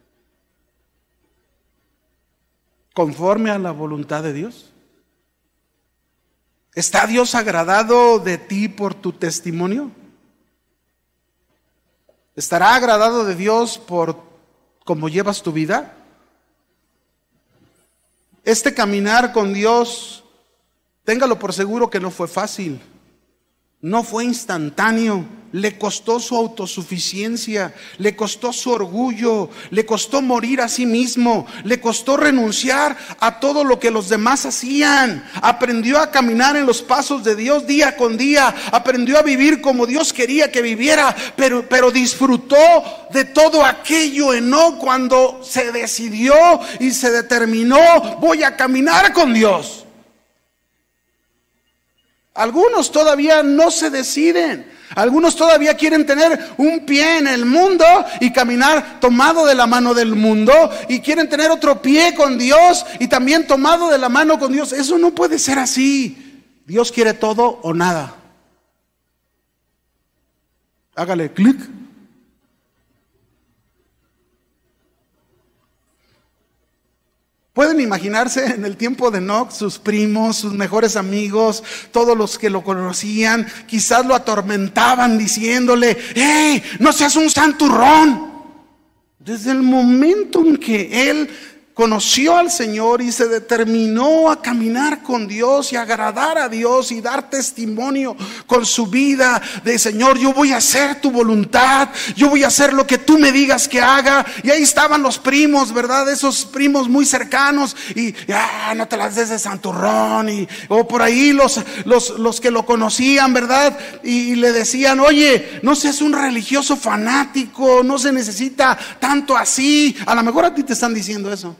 ¿Conforme a la voluntad de Dios? ¿Está Dios agradado de ti por tu testimonio? ¿Estará agradado de Dios por cómo llevas tu vida? Este caminar con Dios, téngalo por seguro que no fue fácil, no fue instantáneo, le costó su autosuficiencia, le costó su orgullo, le costó morir a sí mismo, le costó renunciar a todo lo que los demás hacían. Aprendió a caminar en los pasos de Dios día con día, aprendió a vivir como Dios quería que viviera, pero, pero disfrutó de todo aquello Enoc cuando se decidió y se determinó: voy a caminar con Dios. Algunos todavía no se deciden. Algunos todavía quieren tener un pie en el mundo y caminar tomado de la mano del mundo, y quieren tener otro pie con Dios y también tomado de la mano con Dios. Eso no puede ser así. Dios quiere todo o nada. Hágale clic. Pueden imaginarse en el tiempo de Enoc, sus primos, sus mejores amigos, todos los que lo conocían, quizás lo atormentaban diciéndole: ¡hey, no seas un santurrón! Desde el momento en que él conoció al Señor y se determinó a caminar con Dios y agradar a Dios y dar testimonio con su vida de: Señor, yo voy a hacer tu voluntad, yo voy a hacer lo que tú me digas que haga. Y ahí estaban los primos, ¿verdad? Esos primos muy cercanos, y ah, no te las des de santurrón, y, o por ahí los, los, los que lo conocían, ¿verdad? Y, y le decían: oye, no seas un religioso fanático, no se necesita tanto así. A lo mejor a ti te están diciendo eso.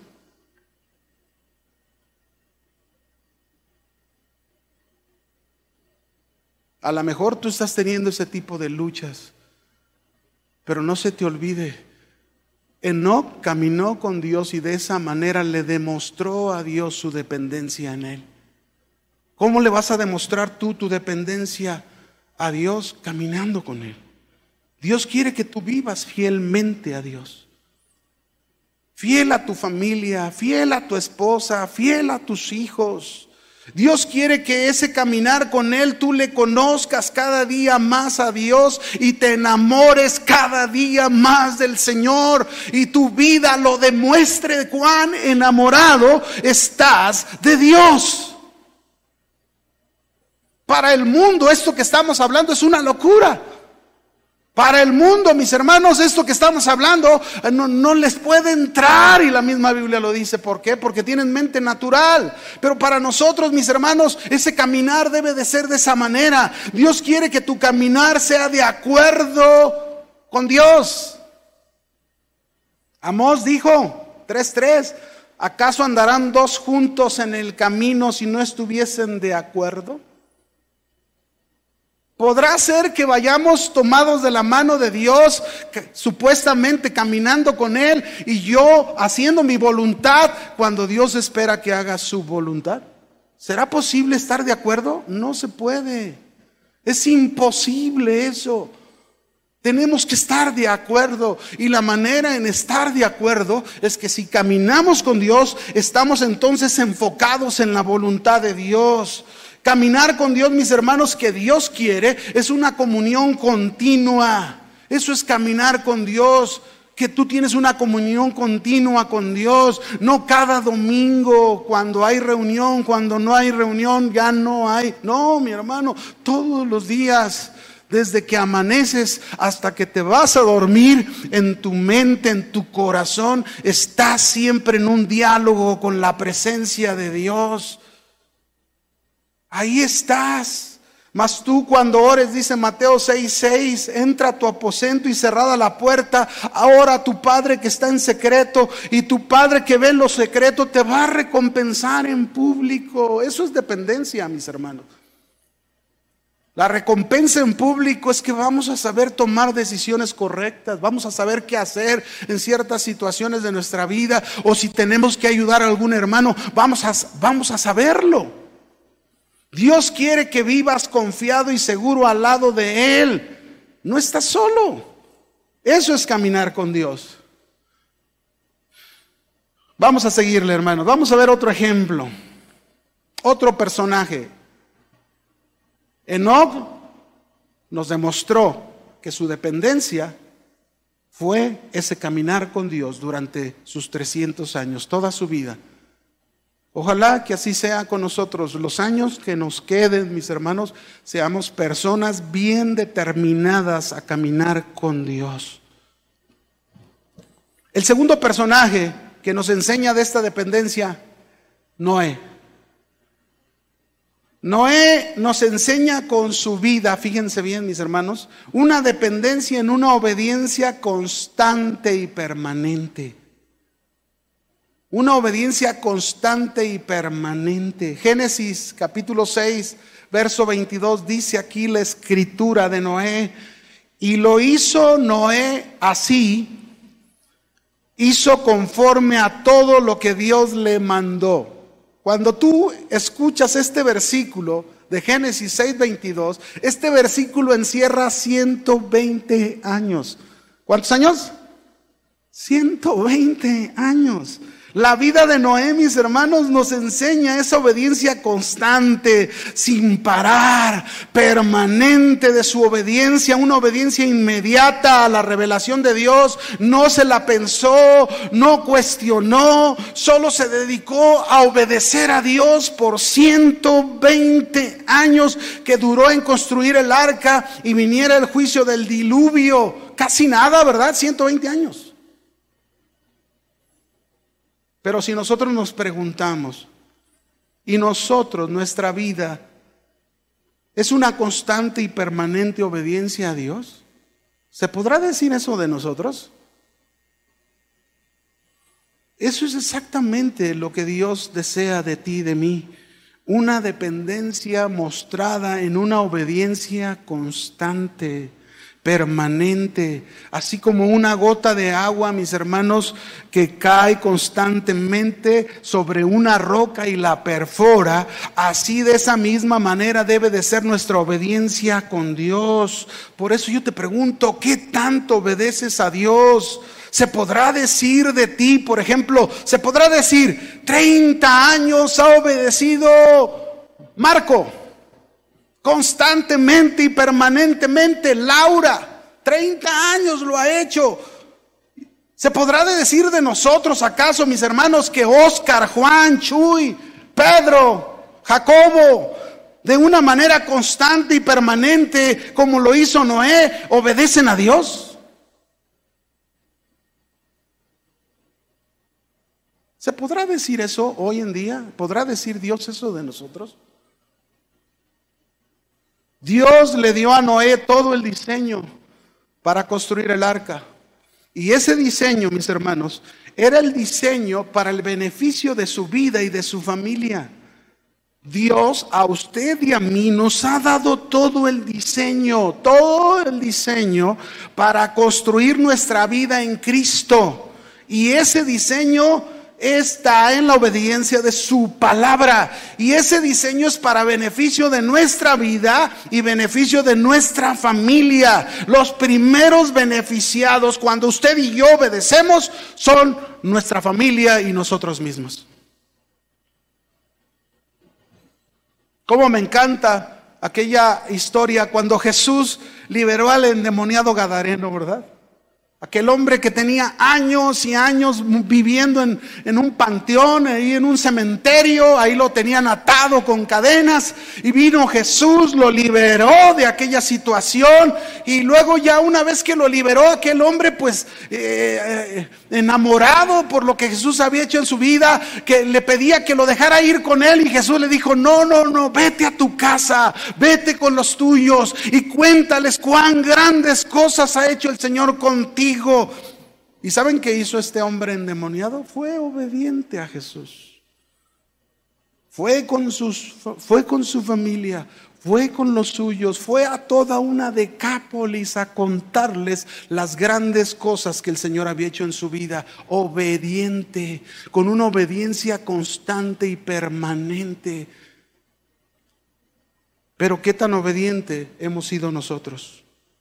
A lo mejor tú estás teniendo ese tipo de luchas, pero no se te olvide, Enoc caminó con Dios y de esa manera le demostró a Dios su dependencia en Él. ¿Cómo le vas a demostrar tú tu dependencia a Dios? Caminando con Él. Dios quiere que tú vivas fielmente a Dios. Fiel a tu familia, fiel a tu esposa, fiel a tus hijos. Dios quiere que ese caminar con Él tú le conozcas cada día más a Dios y te enamores cada día más del Señor, y tu vida lo demuestre cuán enamorado estás de Dios. Para el mundo esto que estamos hablando es una locura. Para el mundo, mis hermanos, esto que estamos hablando no, no les puede entrar, y la misma Biblia lo dice. ¿Por qué? Porque tienen mente natural. Pero para nosotros, mis hermanos, ese caminar debe de ser de esa manera. Dios quiere que tu caminar sea de acuerdo con Dios. Amós dijo, tres tres, ¿acaso andarán dos juntos en el camino si no estuviesen de acuerdo? ¿Podrá ser que vayamos tomados de la mano de Dios, que, supuestamente caminando con Él, y yo haciendo mi voluntad cuando Dios espera que haga su voluntad? ¿Será posible estar de acuerdo? No se puede. Es imposible eso. Tenemos que estar de acuerdo, y la manera en estar de acuerdo es que si caminamos con Dios, estamos entonces enfocados en la voluntad de Dios. Caminar con Dios, mis hermanos, que Dios quiere, es una comunión continua. Eso es caminar con Dios. que tú tienes una comunión continua con Dios, no cada domingo cuando hay reunión, cuando no hay reunión ya no hay. No, mi hermano, todos los días, desde que amaneces hasta que te vas a dormir, en tu mente, en tu corazón, estás siempre en un diálogo con la presencia de Dios. Ahí estás. Mas tú cuando ores, dice Mateo seis seis, entra a tu aposento y cerrada la puerta, ora a tu Padre que está en secreto, y tu Padre que ve en lo secreto te va a recompensar en público. Eso es dependencia, mis hermanos. La recompensa en público es que vamos a saber tomar decisiones correctas, vamos a saber qué hacer en ciertas situaciones de nuestra vida, o si tenemos que ayudar a algún hermano, vamos a, vamos a saberlo. Dios quiere que vivas confiado y seguro al lado de Él. No estás solo. Eso es caminar con Dios. Vamos a seguirle, hermanos. Vamos a ver otro ejemplo. Otro personaje. Enoc nos demostró que su dependencia fue ese caminar con Dios durante sus trescientos años, toda su vida. Ojalá que así sea con nosotros. Los años que nos queden, mis hermanos, seamos personas bien determinadas a caminar con Dios. El segundo personaje que nos enseña de esta dependencia, Noé. Noé nos enseña con su vida, fíjense bien, mis hermanos, una dependencia en una obediencia constante y permanente. Una obediencia constante y permanente. Génesis capítulo seis, verso veintidós, dice aquí la escritura de Noé: y lo hizo Noé así, hizo conforme a todo lo que Dios le mandó. Cuando tú escuchas este versículo de Génesis seis veintidós, este versículo encierra ciento veinte años. ¿Cuántos años? ciento veinte años. La vida de Noé, mis hermanos, nos enseña esa obediencia constante, sin parar, permanente de su obediencia, una obediencia inmediata a la revelación de Dios. No se la pensó, no cuestionó, solo se dedicó a obedecer a Dios por ciento veinte años que duró en construir el arca y viniera el juicio del diluvio. Casi nada, ¿verdad? ciento veinte años. Pero si nosotros nos preguntamos, y nosotros, nuestra vida, ¿es una constante y permanente obediencia a Dios? ¿Se podrá decir eso de nosotros? Eso es exactamente lo que Dios desea de ti y de mí. Una dependencia mostrada en una obediencia constante, permanente, así como una gota de agua, mis hermanos, que cae constantemente sobre una roca y la perfora. Así, de esa misma manera debe de ser nuestra obediencia con Dios. Por eso yo te pregunto, ¿qué tanto obedeces a Dios? Se podrá decir de ti, por ejemplo, se podrá decir, treinta años ha obedecido Marco, constantemente y permanentemente. Laura, treinta años lo ha hecho. ¿Se podrá decir de nosotros acaso, mis hermanos, que Oscar, Juan, Chuy, Pedro, Jacobo, de una manera constante y permanente, como lo hizo Noé, obedecen a Dios? ¿Se podrá decir eso hoy en día? ¿Podrá decir Dios eso de nosotros? Dios le dio a Noé todo el diseño para construir el arca. Y ese diseño, mis hermanos, era el diseño para el beneficio de su vida y de su familia. Dios a usted y a mí nos ha dado todo el diseño, todo el diseño para construir nuestra vida en Cristo. Y ese diseño está en la obediencia de su palabra, y ese diseño es para beneficio de nuestra vida y beneficio de nuestra familia. Los primeros beneficiados cuando usted y yo obedecemos son nuestra familia y nosotros mismos. Cómo me encanta aquella historia cuando Jesús liberó al endemoniado gadareno, ¿verdad? Aquel hombre que tenía años y años viviendo en, en un panteón, ahí en un cementerio, ahí lo tenían atado con cadenas, y vino Jesús, lo liberó de aquella situación, y luego ya una vez que lo liberó, aquel hombre pues eh, enamorado por lo que Jesús había hecho en su vida, que le pedía que lo dejara ir con él, y Jesús le dijo: no, no, no, vete a tu casa, vete con los tuyos y cuéntales cuán grandes cosas ha hecho el Señor contigo. ¿Y saben qué hizo este hombre endemoniado? Fue obediente a Jesús. Fue con sus, fue con su familia, fue con los suyos, fue a toda una Decápolis a contarles las grandes cosas que el Señor había hecho en su vida. Obediente, con una obediencia constante y permanente. Pero ¿qué tan obediente hemos sido nosotros?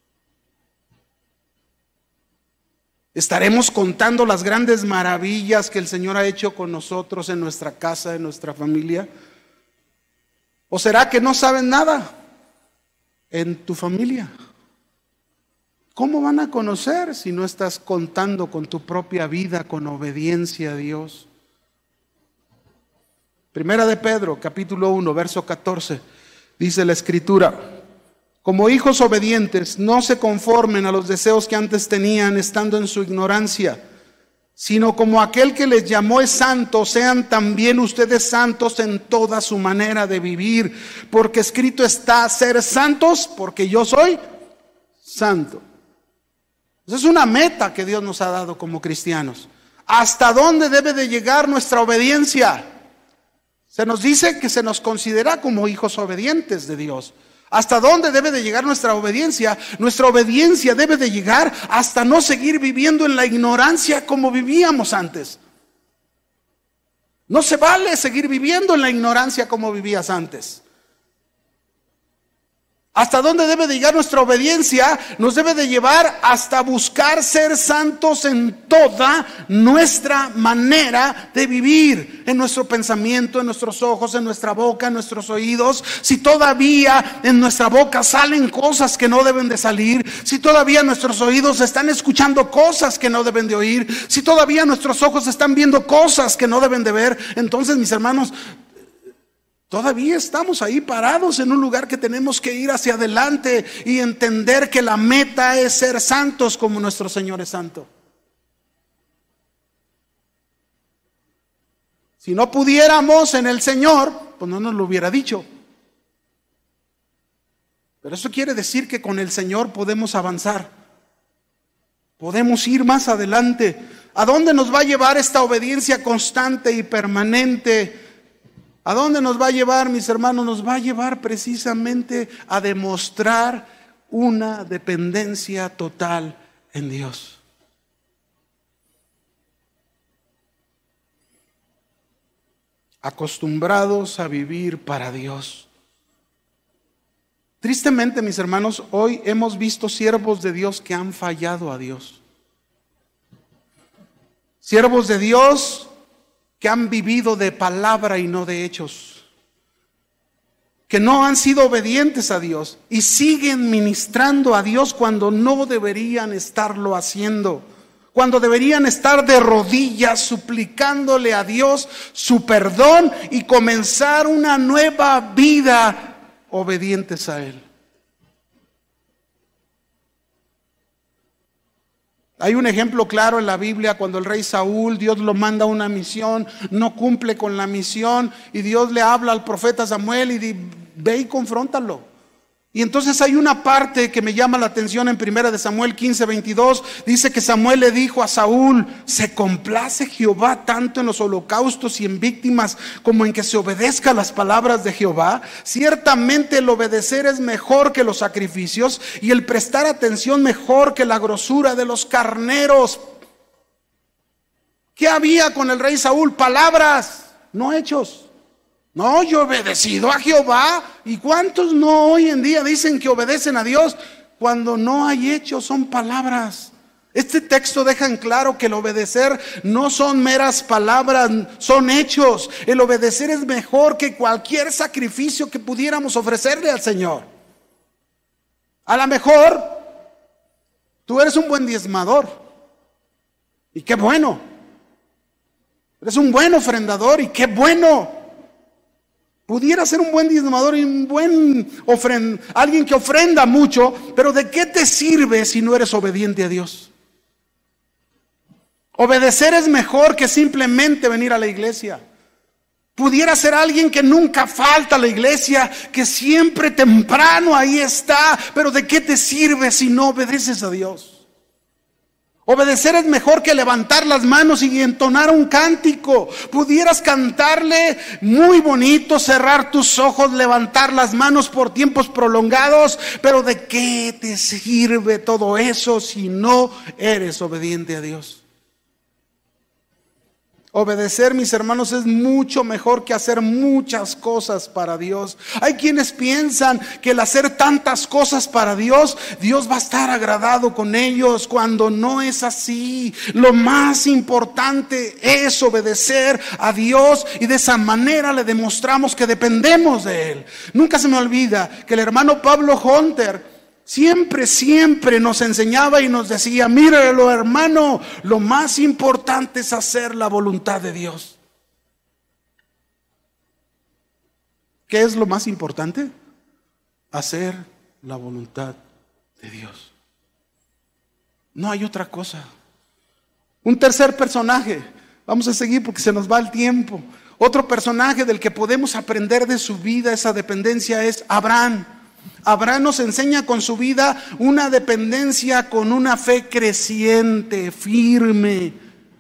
¿Estaremos contando las grandes maravillas que el Señor ha hecho con nosotros en nuestra casa, en nuestra familia? ¿O será que no saben nada en tu familia? ¿Cómo van a conocer si no estás contando con tu propia vida, con obediencia a Dios? Primera de Pedro, capítulo uno, verso catorce, dice la Escritura: como hijos obedientes, no se conformen a los deseos que antes tenían estando en su ignorancia, sino como aquel que les llamó es santo, sean también ustedes santos en toda su manera de vivir, porque escrito está: ser santos porque yo soy santo. Esa es una meta que Dios nos ha dado como cristianos. ¿Hasta dónde debe de llegar nuestra obediencia? Se nos dice que se nos considera como hijos obedientes de Dios. ¿Hasta dónde debe de llegar nuestra obediencia? Nuestra obediencia debe de llegar hasta no seguir viviendo en la ignorancia como vivíamos antes. No se vale seguir viviendo en la ignorancia como vivías antes. ¿Hasta dónde debe de llegar nuestra obediencia? Nos debe de llevar hasta buscar ser santos en toda nuestra manera de vivir, en nuestro pensamiento, en nuestros ojos, en nuestra boca, en nuestros oídos. Si todavía en nuestra boca salen cosas que no deben de salir, si todavía nuestros oídos están escuchando cosas que no deben de oír, si todavía nuestros ojos están viendo cosas que no deben de ver, entonces, mis hermanos, todavía estamos ahí parados en un lugar que tenemos que ir hacia adelante y entender que la meta es ser santos como nuestro Señor es santo. Si no pudiéramos en el Señor, pues no nos lo hubiera dicho. Pero eso quiere decir que con el Señor podemos avanzar. Podemos ir más adelante. ¿A dónde nos va a llevar esta obediencia constante y permanente? ¿A dónde nos va a llevar, mis hermanos? Nos va a llevar precisamente a demostrar una dependencia total en Dios. Acostumbrados a vivir para Dios. Tristemente, mis hermanos, hoy hemos visto siervos de Dios que han fallado a Dios. Siervos de Dios que han vivido de palabra y no de hechos, que no han sido obedientes a Dios y siguen ministrando a Dios cuando no deberían estarlo haciendo, cuando deberían estar de rodillas suplicándole a Dios su perdón y comenzar una nueva vida obedientes a Él. Hay un ejemplo claro en la Biblia cuando el rey Saúl, Dios lo manda a una misión, no cumple con la misión y Dios le habla al profeta Samuel y dice: ve y confróntalo. Y entonces hay una parte que me llama la atención en primera de Samuel quince, veintidós. Dice que Samuel le dijo a Saúl: ¿se complace Jehová tanto en los holocaustos y en víctimas como en que se obedezca las palabras de Jehová? Ciertamente el obedecer es mejor que los sacrificios y el prestar atención mejor que la grosura de los carneros. ¿Qué había con el rey Saúl? Palabras, no hechos. No, yo he obedecido a Jehová. ¿Y cuántos no hoy en día dicen que obedecen a Dios cuando no hay hechos? Son palabras. Este texto deja en claro que el obedecer no son meras palabras, son hechos. El obedecer es mejor que cualquier sacrificio que pudiéramos ofrecerle al Señor. A lo mejor tú eres un buen diezmador, Y qué bueno. Eres un buen ofrendador y qué bueno. Pudiera ser un buen diezmador y un buen ofrend, alguien que ofrenda mucho, pero ¿de qué te sirve si no eres obediente a Dios? Obedecer es mejor que simplemente venir a la iglesia. Pudiera ser alguien que nunca falta a la iglesia, que siempre temprano ahí está, pero ¿de qué te sirve si no obedeces a Dios? Obedecer es mejor que levantar las manos y entonar un cántico. Pudieras cantarle muy bonito, cerrar tus ojos, levantar las manos por tiempos prolongados, pero ¿de qué te sirve todo eso si no eres obediente a Dios? Obedecer, mis hermanos, es mucho mejor que hacer muchas cosas para Dios. Hay quienes piensan que el hacer tantas cosas para Dios, Dios va a estar agradado con ellos, cuando no es así. Lo más importante es obedecer a Dios y de esa manera le demostramos que dependemos de Él. Nunca se me olvida que el hermano Pablo Hunter Siempre, siempre nos enseñaba y nos decía: míralo, hermano, lo más importante es hacer la voluntad de Dios. ¿Qué es lo más importante? Hacer la voluntad de Dios. No hay otra cosa. Un tercer personaje, vamos a seguir porque se nos va el tiempo. Otro personaje del que podemos aprender de su vida esa dependencia es Abraham. Abraham nos enseña con su vida una dependencia con una fe creciente, firme.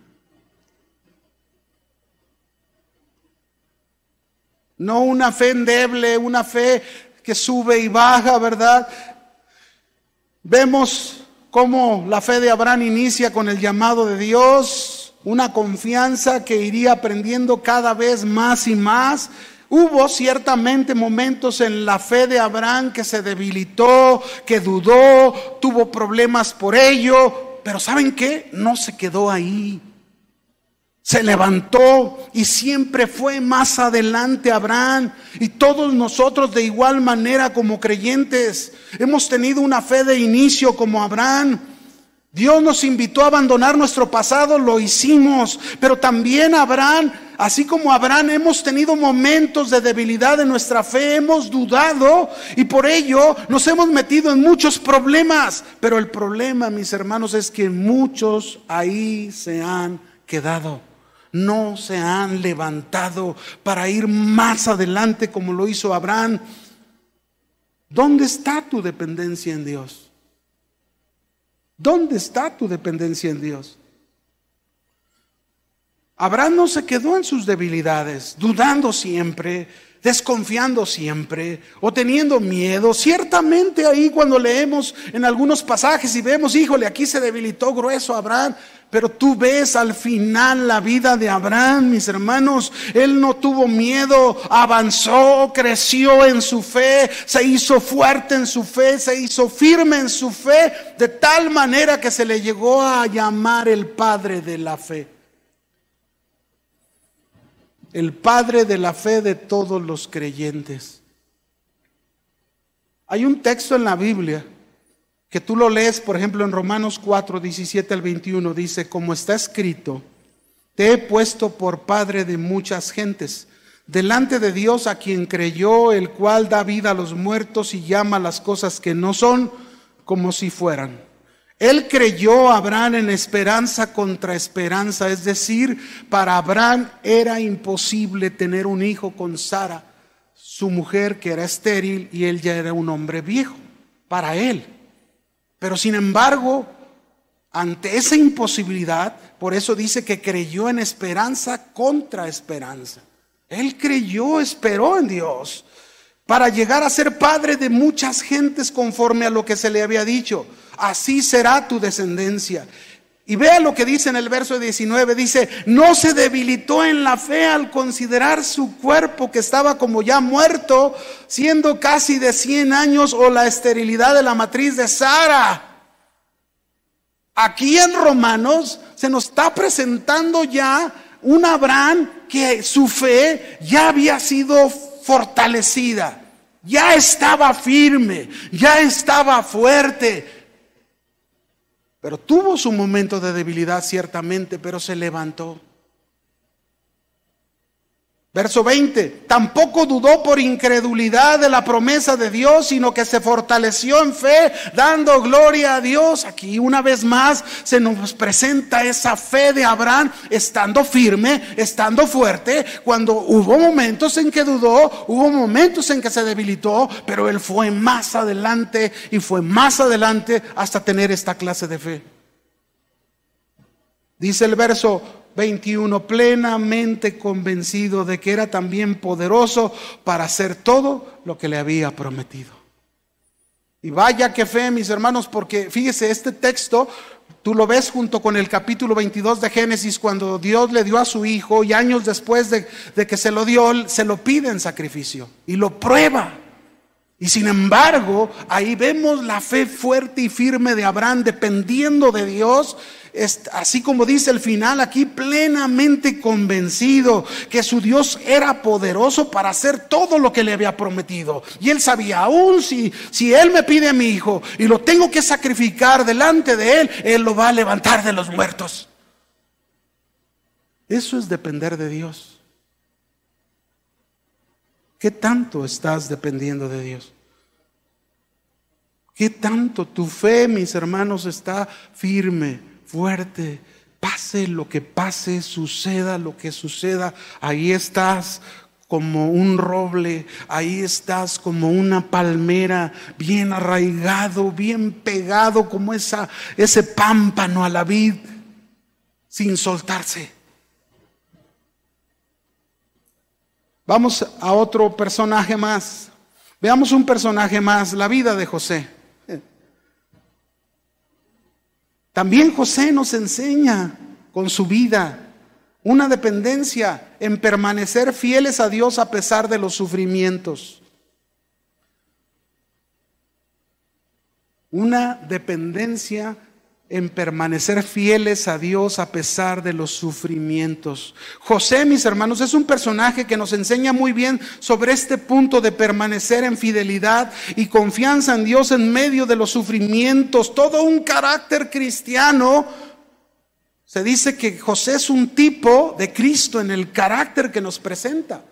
No una fe endeble, una fe que sube y baja, ¿verdad? Vemos cómo la fe de Abraham inicia con el llamado de Dios, una confianza que iría aprendiendo cada vez más y más. Hubo ciertamente momentos en la fe de Abraham que se debilitó, que dudó, tuvo problemas por ello, pero ¿saben qué? No se quedó ahí. Se levantó y siempre fue más adelante Abraham. Y todos nosotros de igual manera como creyentes hemos tenido una fe de inicio como Abraham. Dios nos invitó a abandonar nuestro pasado, lo hicimos, pero también Abraham, así como Abraham, hemos tenido momentos de debilidad en nuestra fe, hemos dudado y por ello nos hemos metido en muchos problemas. Pero el problema, mis hermanos, es que muchos ahí se han quedado, no se han levantado para ir más adelante como lo hizo Abraham. ¿Dónde está tu dependencia en Dios? ¿Dónde está tu dependencia en Dios? Abraham no se quedó en sus debilidades, dudando siempre, desconfiando siempre o teniendo miedo. Ciertamente ahí cuando leemos en algunos pasajes y vemos, híjole, aquí se debilitó grueso Abraham. Pero tú ves al final la vida de Abraham, mis hermanos. Él no tuvo miedo, avanzó, creció en su fe, se hizo fuerte en su fe, se hizo firme en su fe, de tal manera que se le llegó a llamar el padre de la fe. El padre de la fe de todos los creyentes. Hay un texto en la Biblia que tú lo lees, por ejemplo, en Romanos cuatro, diecisiete al veintiuno, dice: como está escrito, te he puesto por padre de muchas gentes, delante de Dios a quien creyó, el cual da vida a los muertos y llama las cosas que no son como si fueran. Él creyó a Abraham en esperanza contra esperanza, es decir, para Abraham era imposible tener un hijo con Sara, su mujer que era estéril, y él ya era un hombre viejo, para él. Pero sin embargo, ante esa imposibilidad, por eso dice que creyó en esperanza contra esperanza. Él creyó, esperó en Dios, para llegar a ser padre de muchas gentes conforme a lo que se le había dicho. Así será tu descendencia. Y vea lo que dice en el verso diecinueve, dice: no se debilitó en la fe al considerar su cuerpo que estaba como ya muerto, siendo casi de cien años, o la esterilidad de la matriz de Sara. Aquí en Romanos se nos está presentando ya un Abraham que su fe ya había sido fortalecida, ya estaba firme, ya estaba fuerte. Pero tuvo su momento de debilidad ciertamente, pero se levantó. Verso veinte, tampoco dudó por incredulidad de la promesa de Dios, sino que se fortaleció en fe, dando gloria a Dios. Aquí una vez más se nos presenta esa fe de Abraham, estando firme, estando fuerte. Cuando hubo momentos en que dudó, hubo momentos en que se debilitó, pero él fue más adelante y fue más adelante hasta tener esta clase de fe. Dice el verso veintiuno, plenamente convencido de que era también poderoso para hacer todo lo que le había prometido. Y vaya que fe, mis hermanos, porque fíjese, este texto tú lo ves junto con el capítulo veintidós de Génesis, cuando Dios le dio a su hijo y años después de, de que se lo dio, se lo pide en sacrificio y lo prueba. Y sin embargo, ahí vemos la fe fuerte y firme de Abraham, dependiendo de Dios, así como dice el final aquí, plenamente convencido que su Dios era poderoso para hacer todo lo que le había prometido. Y él sabía, aún si, si él me pide a mi hijo y lo tengo que sacrificar delante de él, él lo va a levantar de los muertos. Eso es depender de Dios. ¿Qué tanto estás dependiendo de Dios? ¿Qué tanto tu fe, mis hermanos, está firme, fuerte? Pase lo que pase, suceda lo que suceda, ahí estás como un roble, ahí estás como una palmera, bien arraigado, bien pegado como esa, ese pámpano a la vid, sin soltarse. Vamos a otro personaje más. Veamos un personaje más, la vida de José. También José nos enseña con su vida una dependencia en permanecer fieles a Dios a pesar de los sufrimientos. Una dependencia en permanecer fieles a Dios a pesar de los sufrimientos. José, mis hermanos, es un personaje que nos enseña muy bien sobre este punto de permanecer en fidelidad y confianza en Dios en medio de los sufrimientos. Todo un carácter cristiano. Se dice que José es un tipo de Cristo en el carácter que nos presenta.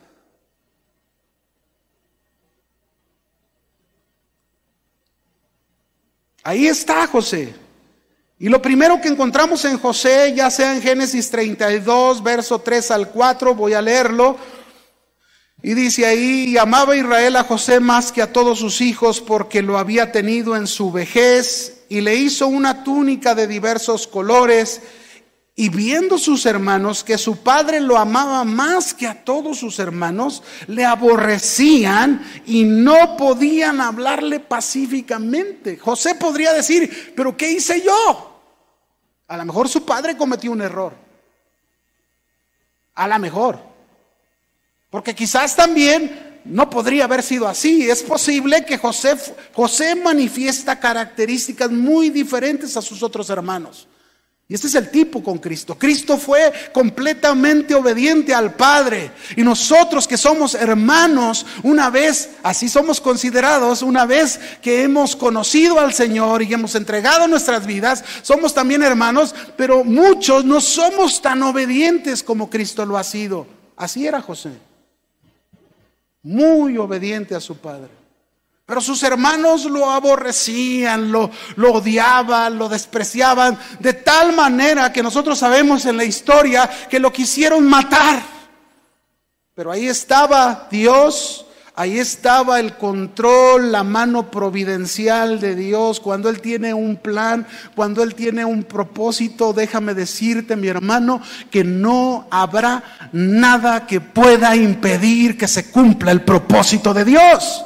Ahí está José. Y lo primero que encontramos en José, ya sea en Génesis treinta y dos, verso tres al cuatro, voy a leerlo. Y dice ahí, y amaba Israel a José más que a todos sus hijos, porque lo había tenido en su vejez, y le hizo una túnica de diversos colores. Y viendo sus hermanos que su padre lo amaba más que a todos sus hermanos, le aborrecían y no podían hablarle pacíficamente. José podría decir, ¿pero qué hice yo? A lo mejor su padre cometió un error. A lo mejor. Porque quizás también no podría haber sido así. Es posible que José, José manifiesta características muy diferentes a sus otros hermanos. Y este es el tipo con Cristo. Cristo fue completamente obediente al Padre. Y nosotros que somos hermanos, una vez, así somos considerados, una vez que hemos conocido al Señor y hemos entregado nuestras vidas, somos también hermanos, pero muchos no somos tan obedientes como Cristo lo ha sido. Así era José. Muy obediente a su Padre. Pero sus hermanos lo aborrecían, lo, lo odiaban, lo despreciaban, de tal manera que nosotros sabemos en la historia que lo quisieron matar. Pero ahí estaba Dios, ahí estaba el control, la mano providencial de Dios. Cuando Él tiene un plan, cuando Él tiene un propósito, déjame decirte, mi hermano, que no habrá nada que pueda impedir que se cumpla el propósito de Dios.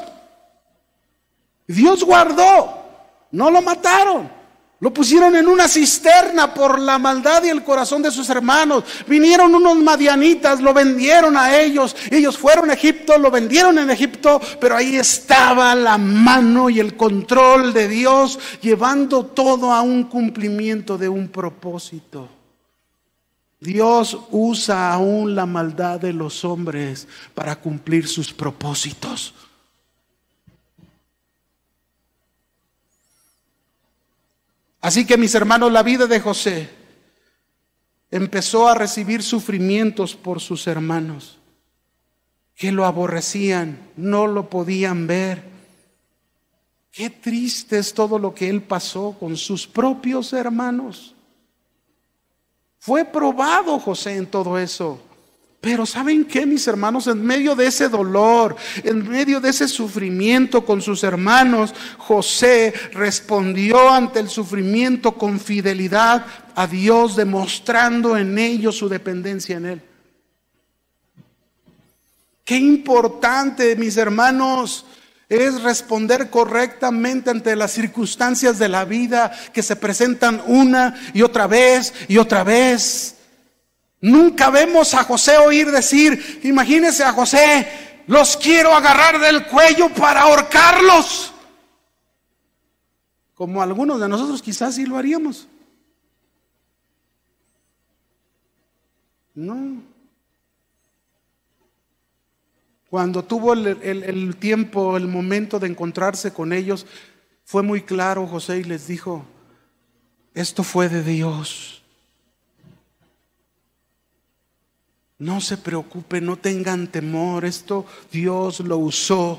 Dios guardó, no lo mataron, lo pusieron en una cisterna por la maldad y el corazón de sus hermanos. Vinieron unos madianitas, lo vendieron a ellos, ellos fueron a Egipto, lo vendieron en Egipto, pero ahí estaba la mano y el control de Dios llevando todo a un cumplimiento de un propósito. Dios usa aún la maldad de los hombres para cumplir sus propósitos. Así que, mis hermanos, la vida de José empezó a recibir sufrimientos por sus hermanos, que lo aborrecían, no lo podían ver. Qué triste es todo lo que él pasó con sus propios hermanos. Fue probado José en todo eso. Pero ¿saben qué, mis hermanos? En medio de ese dolor, en medio de ese sufrimiento con sus hermanos, José respondió ante el sufrimiento con fidelidad a Dios, demostrando en ellos su dependencia en Él. Qué importante, mis hermanos, es responder correctamente ante las circunstancias de la vida que se presentan una y otra vez y otra vez. Nunca vemos a José oír decir, imagínense a José, los quiero agarrar del cuello para ahorcarlos. Como algunos de nosotros quizás sí lo haríamos. No. Cuando tuvo el, el, el tiempo, el momento de encontrarse con ellos, fue muy claro José y les dijo, esto fue de Dios. No se preocupe, no tengan temor, esto Dios lo usó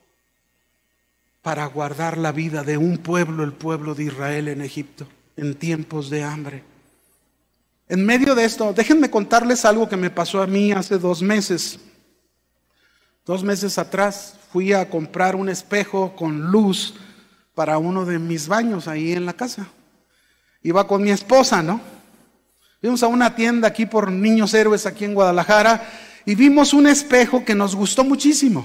para guardar la vida de un pueblo, el pueblo de Israel en Egipto, en tiempos de hambre. En medio de esto, déjenme contarles algo que me pasó a mí hace dos meses. Dos meses atrás fui a comprar un espejo con luz para uno de mis baños ahí en la casa. Iba con mi esposa, ¿no? Fuimos a una tienda aquí por Niños Héroes, aquí en Guadalajara, y vimos un espejo que nos gustó muchísimo.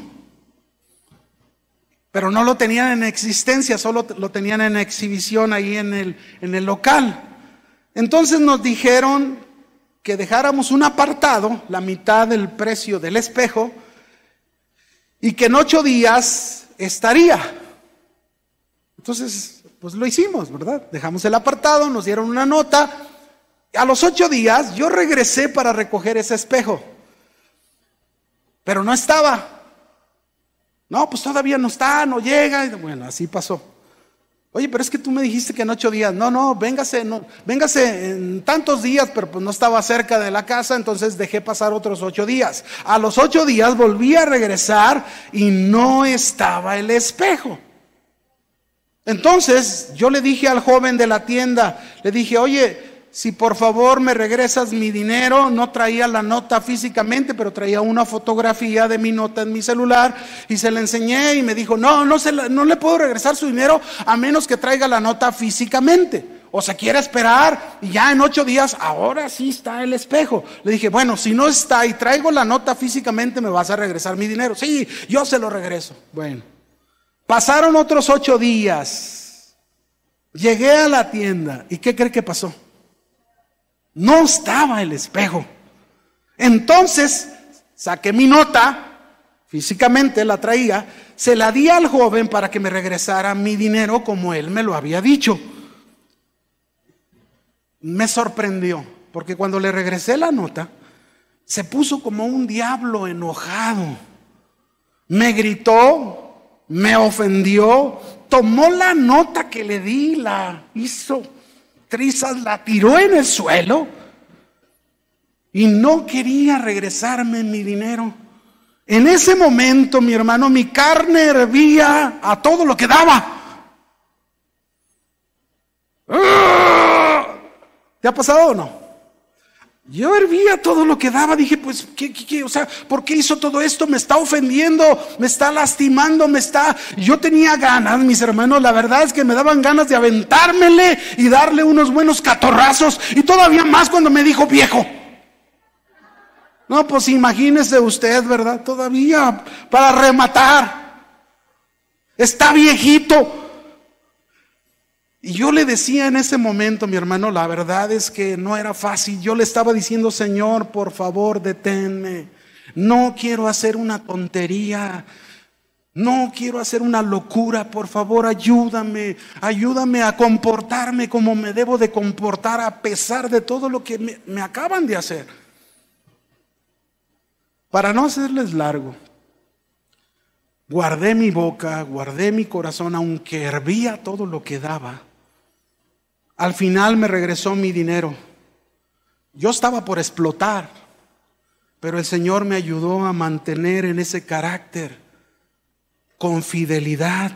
Pero no lo tenían en existencia, solo lo tenían en exhibición ahí en el, en el local. Entonces nos dijeron que dejáramos un apartado, la mitad del precio del espejo, y que en ocho días estaría. Entonces, pues lo hicimos, ¿verdad? Dejamos el apartado, nos dieron una nota. A los ocho días yo regresé para recoger ese espejo, pero no estaba. No, pues todavía no está, no llega. Bueno, así pasó. Oye, pero es que tú me dijiste que en ocho días. No, no, véngase, no, véngase en tantos días, pero pues no estaba cerca de la casa, entonces dejé pasar otros ocho días. A los ocho días volví a regresar y no estaba el espejo. Entonces yo le dije al joven de la tienda, le dije, oye, si por favor me regresas mi dinero. No traía la nota físicamente, pero traía una fotografía de mi nota en mi celular y se la enseñé y me dijo, no, no, se la, no le puedo regresar su dinero a menos que traiga la nota físicamente. O se quiere esperar y ya en ocho días, ahora sí está el espejo. Le dije, bueno, si no está y traigo la nota físicamente, me vas a regresar mi dinero. Sí, yo se lo regreso. Bueno, pasaron otros ocho días. Llegué a la tienda y ¿qué cree que pasó? No estaba el espejo. Entonces saqué mi nota, físicamente la traía, se la di al joven para que me regresara mi dinero como él me lo había dicho. Me sorprendió, porque cuando le regresé la nota, se puso como un diablo enojado. Me gritó, me ofendió, tomó la nota que le di, la hizo trizas, la tiró en el suelo y no quería regresarme mi dinero. En ese momento, mi hermano, mi carne hervía a todo lo que daba. ¿Te ha pasado o no? Yo hervía todo lo que daba, dije, pues, ¿qué, qué, qué? O sea, ¿por qué hizo todo esto? Me está ofendiendo, me está lastimando, me está... Yo tenía ganas, mis hermanos, la verdad es que me daban ganas de aventármele y darle unos buenos catorrazos, y todavía más cuando me dijo viejo. No, pues imagínese usted, ¿verdad? Todavía para rematar. Está viejito. Y yo le decía en ese momento, mi hermano, la verdad es que no era fácil. Yo le estaba diciendo, Señor, por favor, deténme. No quiero hacer una tontería. No quiero hacer una locura. Por favor, ayúdame. Ayúdame a comportarme como me debo de comportar a pesar de todo lo que me, me acaban de hacer. Para no hacerles largo, guardé mi boca, guardé mi corazón, aunque hervía todo lo que daba. Al final me regresó mi dinero. Yo estaba por explotar, pero el Señor me ayudó a mantener en ese carácter con fidelidad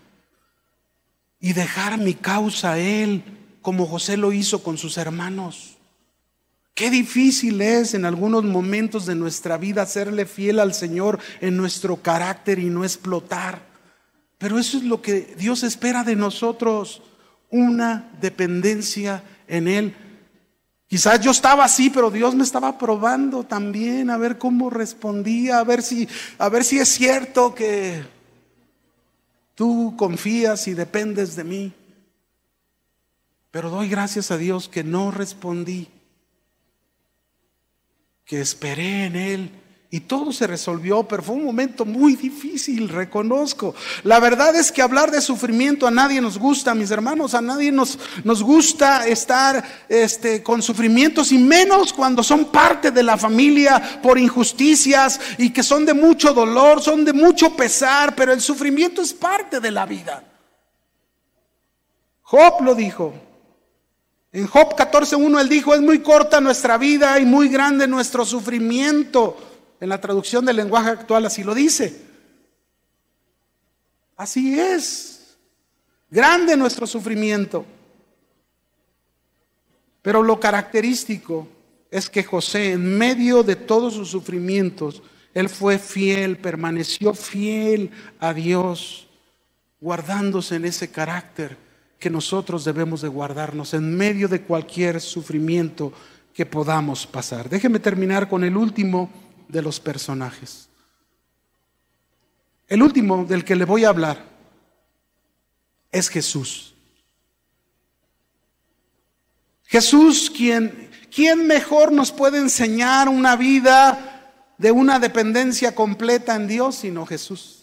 y dejar mi causa a Él, como José lo hizo con sus hermanos. Qué difícil es en algunos momentos de nuestra vida serle fiel al Señor en nuestro carácter y no explotar. Pero eso es lo que Dios espera de nosotros, una dependencia en Él. Quizás yo estaba así, pero Dios me estaba probando también, a ver cómo respondía, a ver si, a ver si es cierto que tú confías y dependes de mí. Pero doy gracias a Dios que no respondí, que esperé en Él y todo se resolvió, pero fue un momento muy difícil, reconozco. La verdad es que hablar de sufrimiento a nadie nos gusta, mis hermanos, a nadie nos, nos gusta estar este, con sufrimientos, y menos cuando son parte de la familia por injusticias y que son de mucho dolor, son de mucho pesar, pero el sufrimiento es parte de la vida. Job lo dijo. En Job catorce uno él dijo: es muy corta nuestra vida y muy grande nuestro sufrimiento. En la traducción del lenguaje actual así lo dice. Así es. Grande nuestro sufrimiento. Pero lo característico es que José, en medio de todos sus sufrimientos, él fue fiel, permaneció fiel a Dios, guardándose en ese carácter que nosotros debemos de guardarnos en medio de cualquier sufrimiento que podamos pasar. Déjeme terminar con el último de los personajes. El último del que le voy a hablar es Jesús. Jesús, quien, ¿quién mejor nos puede enseñar una vida de una dependencia completa en Dios sino Jesús?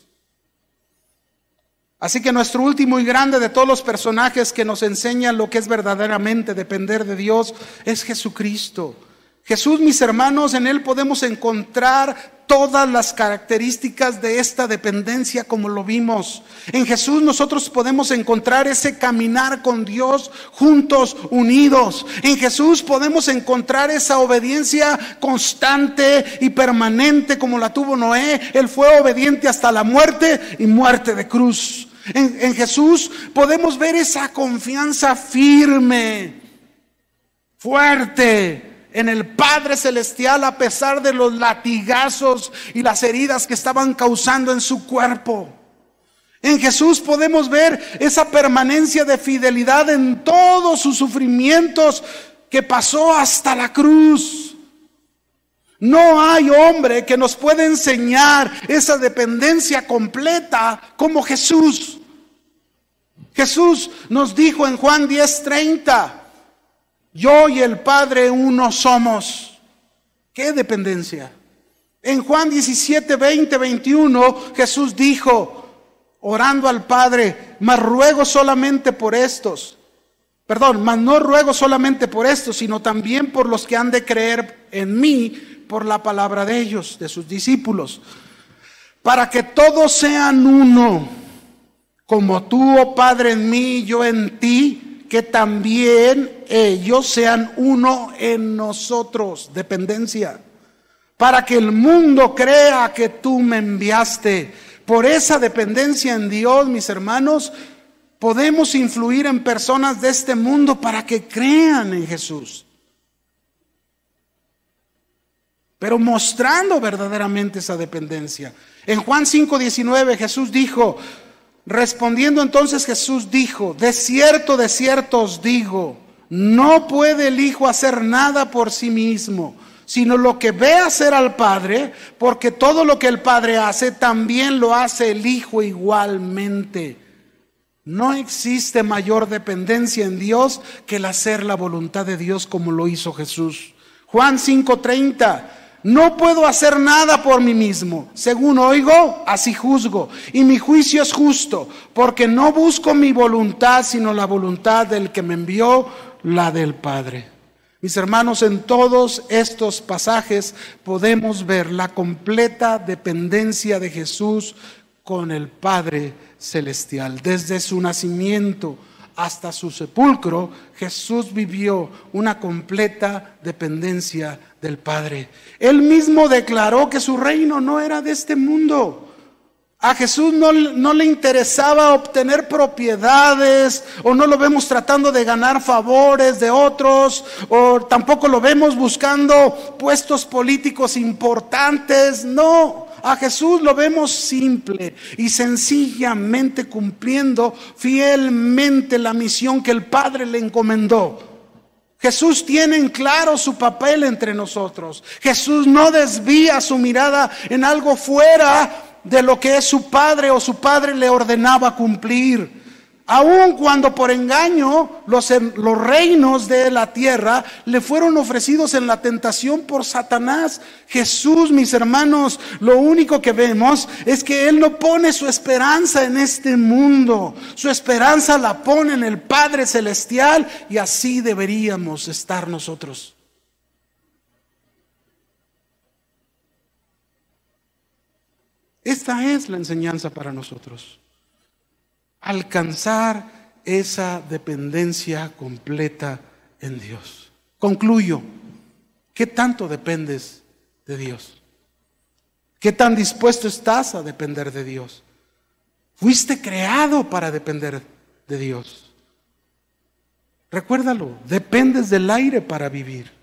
Así que nuestro último y grande de todos los personajes que nos enseñan lo que es verdaderamente depender de Dios es Jesucristo. Jesús, mis hermanos, en Él podemos encontrar todas las características de esta dependencia como lo vimos. En Jesús nosotros podemos encontrar ese caminar con Dios juntos, unidos. En Jesús podemos encontrar esa obediencia constante y permanente como la tuvo Noé. Él fue obediente hasta la muerte y muerte de cruz. En, en Jesús podemos ver esa confianza firme, fuerte en el Padre Celestial, a pesar de los latigazos y las heridas que estaban causando en su cuerpo. En Jesús podemos ver esa permanencia de fidelidad en todos sus sufrimientos que pasó hasta la cruz. No hay hombre que nos pueda enseñar esa dependencia completa como Jesús. Jesús nos dijo en Juan diez treinta: yo y el Padre uno somos. ¿Qué dependencia? En Juan diecisiete veinte veintiuno Jesús dijo, orando al Padre: mas ruego solamente por estos. Perdón, mas no ruego solamente por estos, sino también por los que han de creer en mí por la palabra de ellos, de sus discípulos, para que todos sean uno, como tú, oh Padre, en mí y yo en ti, que también ellos sean uno en nosotros. Dependencia. Para que el mundo crea que tú me enviaste. Por esa dependencia en Dios, mis hermanos, podemos influir en personas de este mundo para que crean en Jesús. Pero mostrando verdaderamente esa dependencia. En Juan cinco diecinueve Jesús dijo, respondiendo entonces Jesús dijo, de cierto, de cierto os digo, no puede el Hijo hacer nada por sí mismo, sino lo que ve hacer al Padre, porque todo lo que el Padre hace, también lo hace el Hijo igualmente. No existe mayor dependencia en Dios que el hacer la voluntad de Dios como lo hizo Jesús. Juan cinco treinta, no puedo hacer nada por mí mismo. Según oigo, así juzgo. Y mi juicio es justo, porque no busco mi voluntad, sino la voluntad del que me envió, la del Padre. Mis hermanos, en todos estos pasajes podemos ver la completa dependencia de Jesús con el Padre Celestial. Desde su nacimiento hasta su sepulcro, Jesús vivió una completa dependencia del Padre. Él mismo declaró que su reino no era de este mundo. A Jesús no, no le interesaba obtener propiedades, o no lo vemos tratando de ganar favores de otros, o tampoco lo vemos buscando puestos políticos importantes. No, a Jesús lo vemos simple y sencillamente cumpliendo fielmente la misión que el Padre le encomendó. Jesús tiene en claro su papel entre nosotros. Jesús no desvía su mirada en algo fuera de lo que es su Padre o su Padre le ordenaba cumplir. Aun cuando por engaño los, los reinos de la tierra le fueron ofrecidos en la tentación por Satanás, Jesús, mis hermanos, lo único que vemos es que Él no pone su esperanza en este mundo. Su esperanza la pone en el Padre Celestial, y así deberíamos estar nosotros. Esta es la enseñanza para nosotros. Alcanzar esa dependencia completa en Dios. Concluyo. ¿Qué tanto dependes de Dios? ¿Qué tan dispuesto estás a depender de Dios? Fuiste creado para depender de Dios. Recuérdalo, dependes del aire para vivir.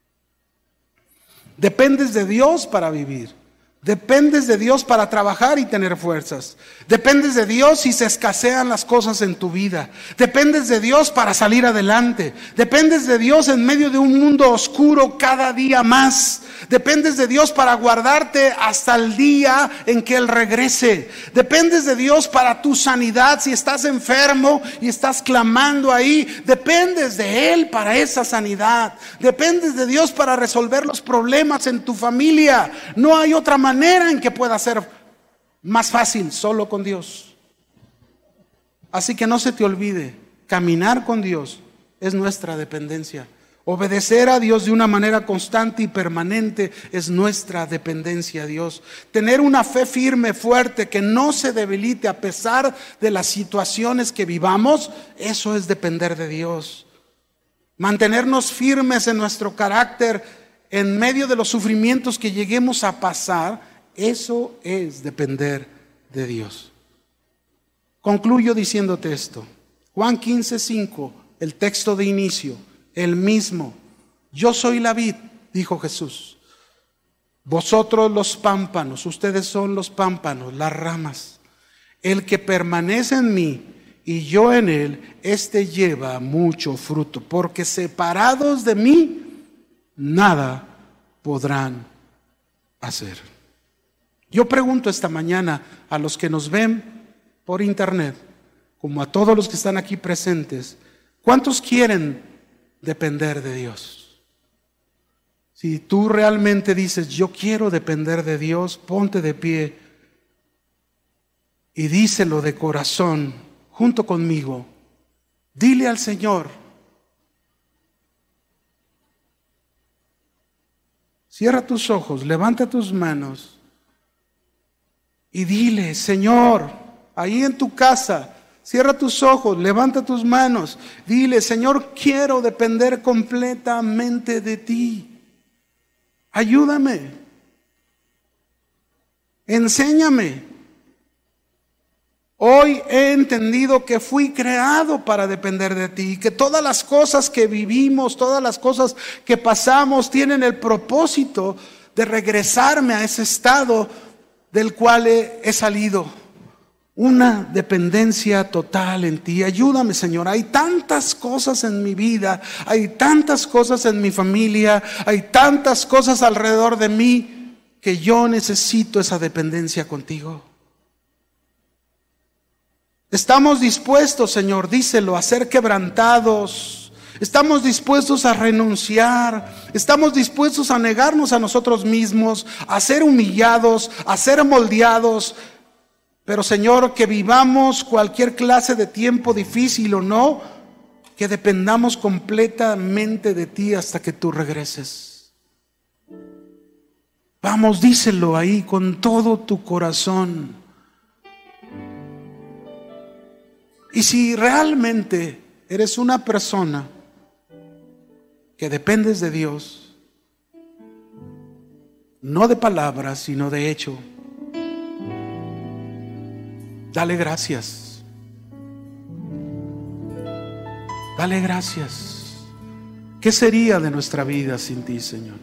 Dependes de Dios para vivir. Dependes de Dios para trabajar y tener fuerzas. Dependes de Dios si se escasean las cosas en tu vida. Dependes de Dios para salir adelante. Dependes de Dios en medio de un mundo oscuro cada día más. Dependes de Dios para guardarte hasta el día en que Él regrese. Dependes de Dios para tu sanidad. Si estás enfermo y estás clamando ahí, dependes de Él para esa sanidad. Dependes de Dios para resolver los problemas en tu familia. No hay otra manera manera en que pueda ser más fácil, solo con Dios. Así que no se te olvide, caminar con Dios es nuestra dependencia. Obedecer a Dios de una manera constante y permanente es nuestra dependencia a Dios. Tener una fe firme, fuerte, que no se debilite a pesar de las situaciones que vivamos, eso es depender de Dios. Mantenernos firmes en nuestro carácter en medio de los sufrimientos que lleguemos a pasar, eso es depender de Dios. Concluyo diciéndote esto. Juan quince, cinco, el texto de inicio, el mismo. Yo soy la vid, dijo Jesús. Vosotros los pámpanos, ustedes son los pámpanos, las ramas. El que permanece en mí y yo en él, éste lleva mucho fruto, porque separados de mí, nada podrán hacer. Yo pregunto esta mañana a los que nos ven por internet, como a todos los que están aquí presentes, ¿cuántos quieren depender de Dios? Si tú realmente dices, yo quiero depender de Dios, ponte de pie y díselo de corazón junto conmigo. Dile al Señor. Cierra tus ojos, levanta tus manos y dile, Señor, ahí en tu casa, cierra tus ojos, levanta tus manos, dile, Señor, quiero depender completamente de ti. Ayúdame, enséñame. Hoy he entendido que fui creado para depender de ti, que todas las cosas que vivimos, todas las cosas que pasamos tienen el propósito de regresarme a ese estado del cual he, he salido. Una dependencia total en ti. Ayúdame, Señor. Hay tantas cosas en mi vida, hay tantas cosas en mi familia, hay tantas cosas alrededor de mí que yo necesito esa dependencia contigo. Estamos dispuestos, Señor, díselo, a ser quebrantados. Estamos dispuestos a renunciar. Estamos dispuestos a negarnos a nosotros mismos, a ser humillados, a ser moldeados. Pero, Señor, que vivamos cualquier clase de tiempo difícil o no, que dependamos completamente de ti hasta que tú regreses. Vamos, díselo ahí con todo tu corazón. Y si realmente eres una persona que dependes de Dios, no de palabras, sino de hecho, dale gracias. Dale gracias. ¿Qué sería de nuestra vida sin ti, Señor?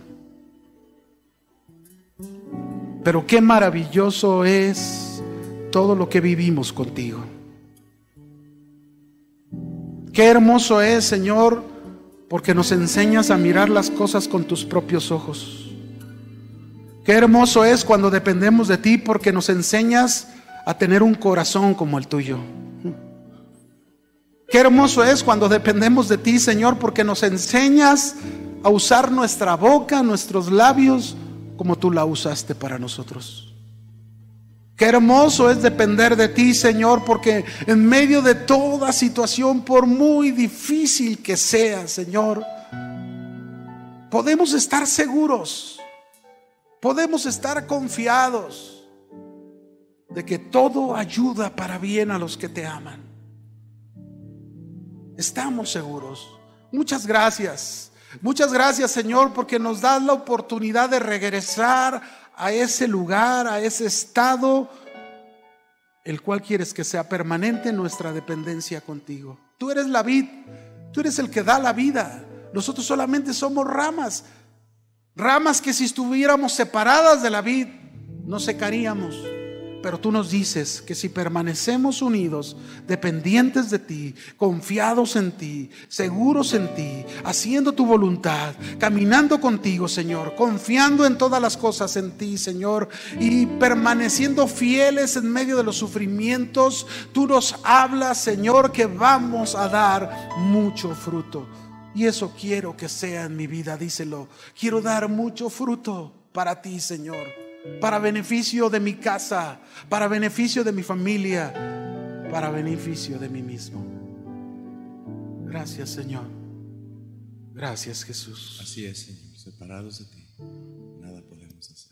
Pero qué maravilloso es todo lo que vivimos contigo. Qué hermoso es, Señor, porque nos enseñas a mirar las cosas con tus propios ojos. Qué hermoso es cuando dependemos de ti, porque nos enseñas a tener un corazón como el tuyo. Qué hermoso es cuando dependemos de ti, Señor, porque nos enseñas a usar nuestra boca, nuestros labios, como tú la usaste para nosotros. Qué hermoso es depender de ti, Señor, porque en medio de toda situación, por muy difícil que sea, Señor, podemos estar seguros, podemos estar confiados de que todo ayuda para bien a los que te aman. Estamos seguros. Muchas gracias. Muchas gracias, Señor, porque nos das la oportunidad de regresar a ese lugar, a ese estado, el cual quieres que sea permanente nuestra dependencia contigo. Tú eres la vid, tú eres el que da la vida. Nosotros solamente somos ramas, ramas que si estuviéramos separadas de la vid, nos secaríamos. Pero tú nos dices que si permanecemos unidos, dependientes de ti, confiados en ti, seguros en ti, haciendo tu voluntad, caminando contigo, Señor, confiando en todas las cosas en ti, Señor, y permaneciendo fieles en medio de los sufrimientos, tú nos hablas, Señor, que vamos a dar mucho fruto. Y eso quiero que sea en mi vida, díselo. Quiero dar mucho fruto para ti, Señor, para beneficio de mi casa, para beneficio de mi familia, para beneficio de mí mismo. Gracias, Señor. Gracias, Jesús. Así es, Señor. Separados de ti, nada podemos hacer.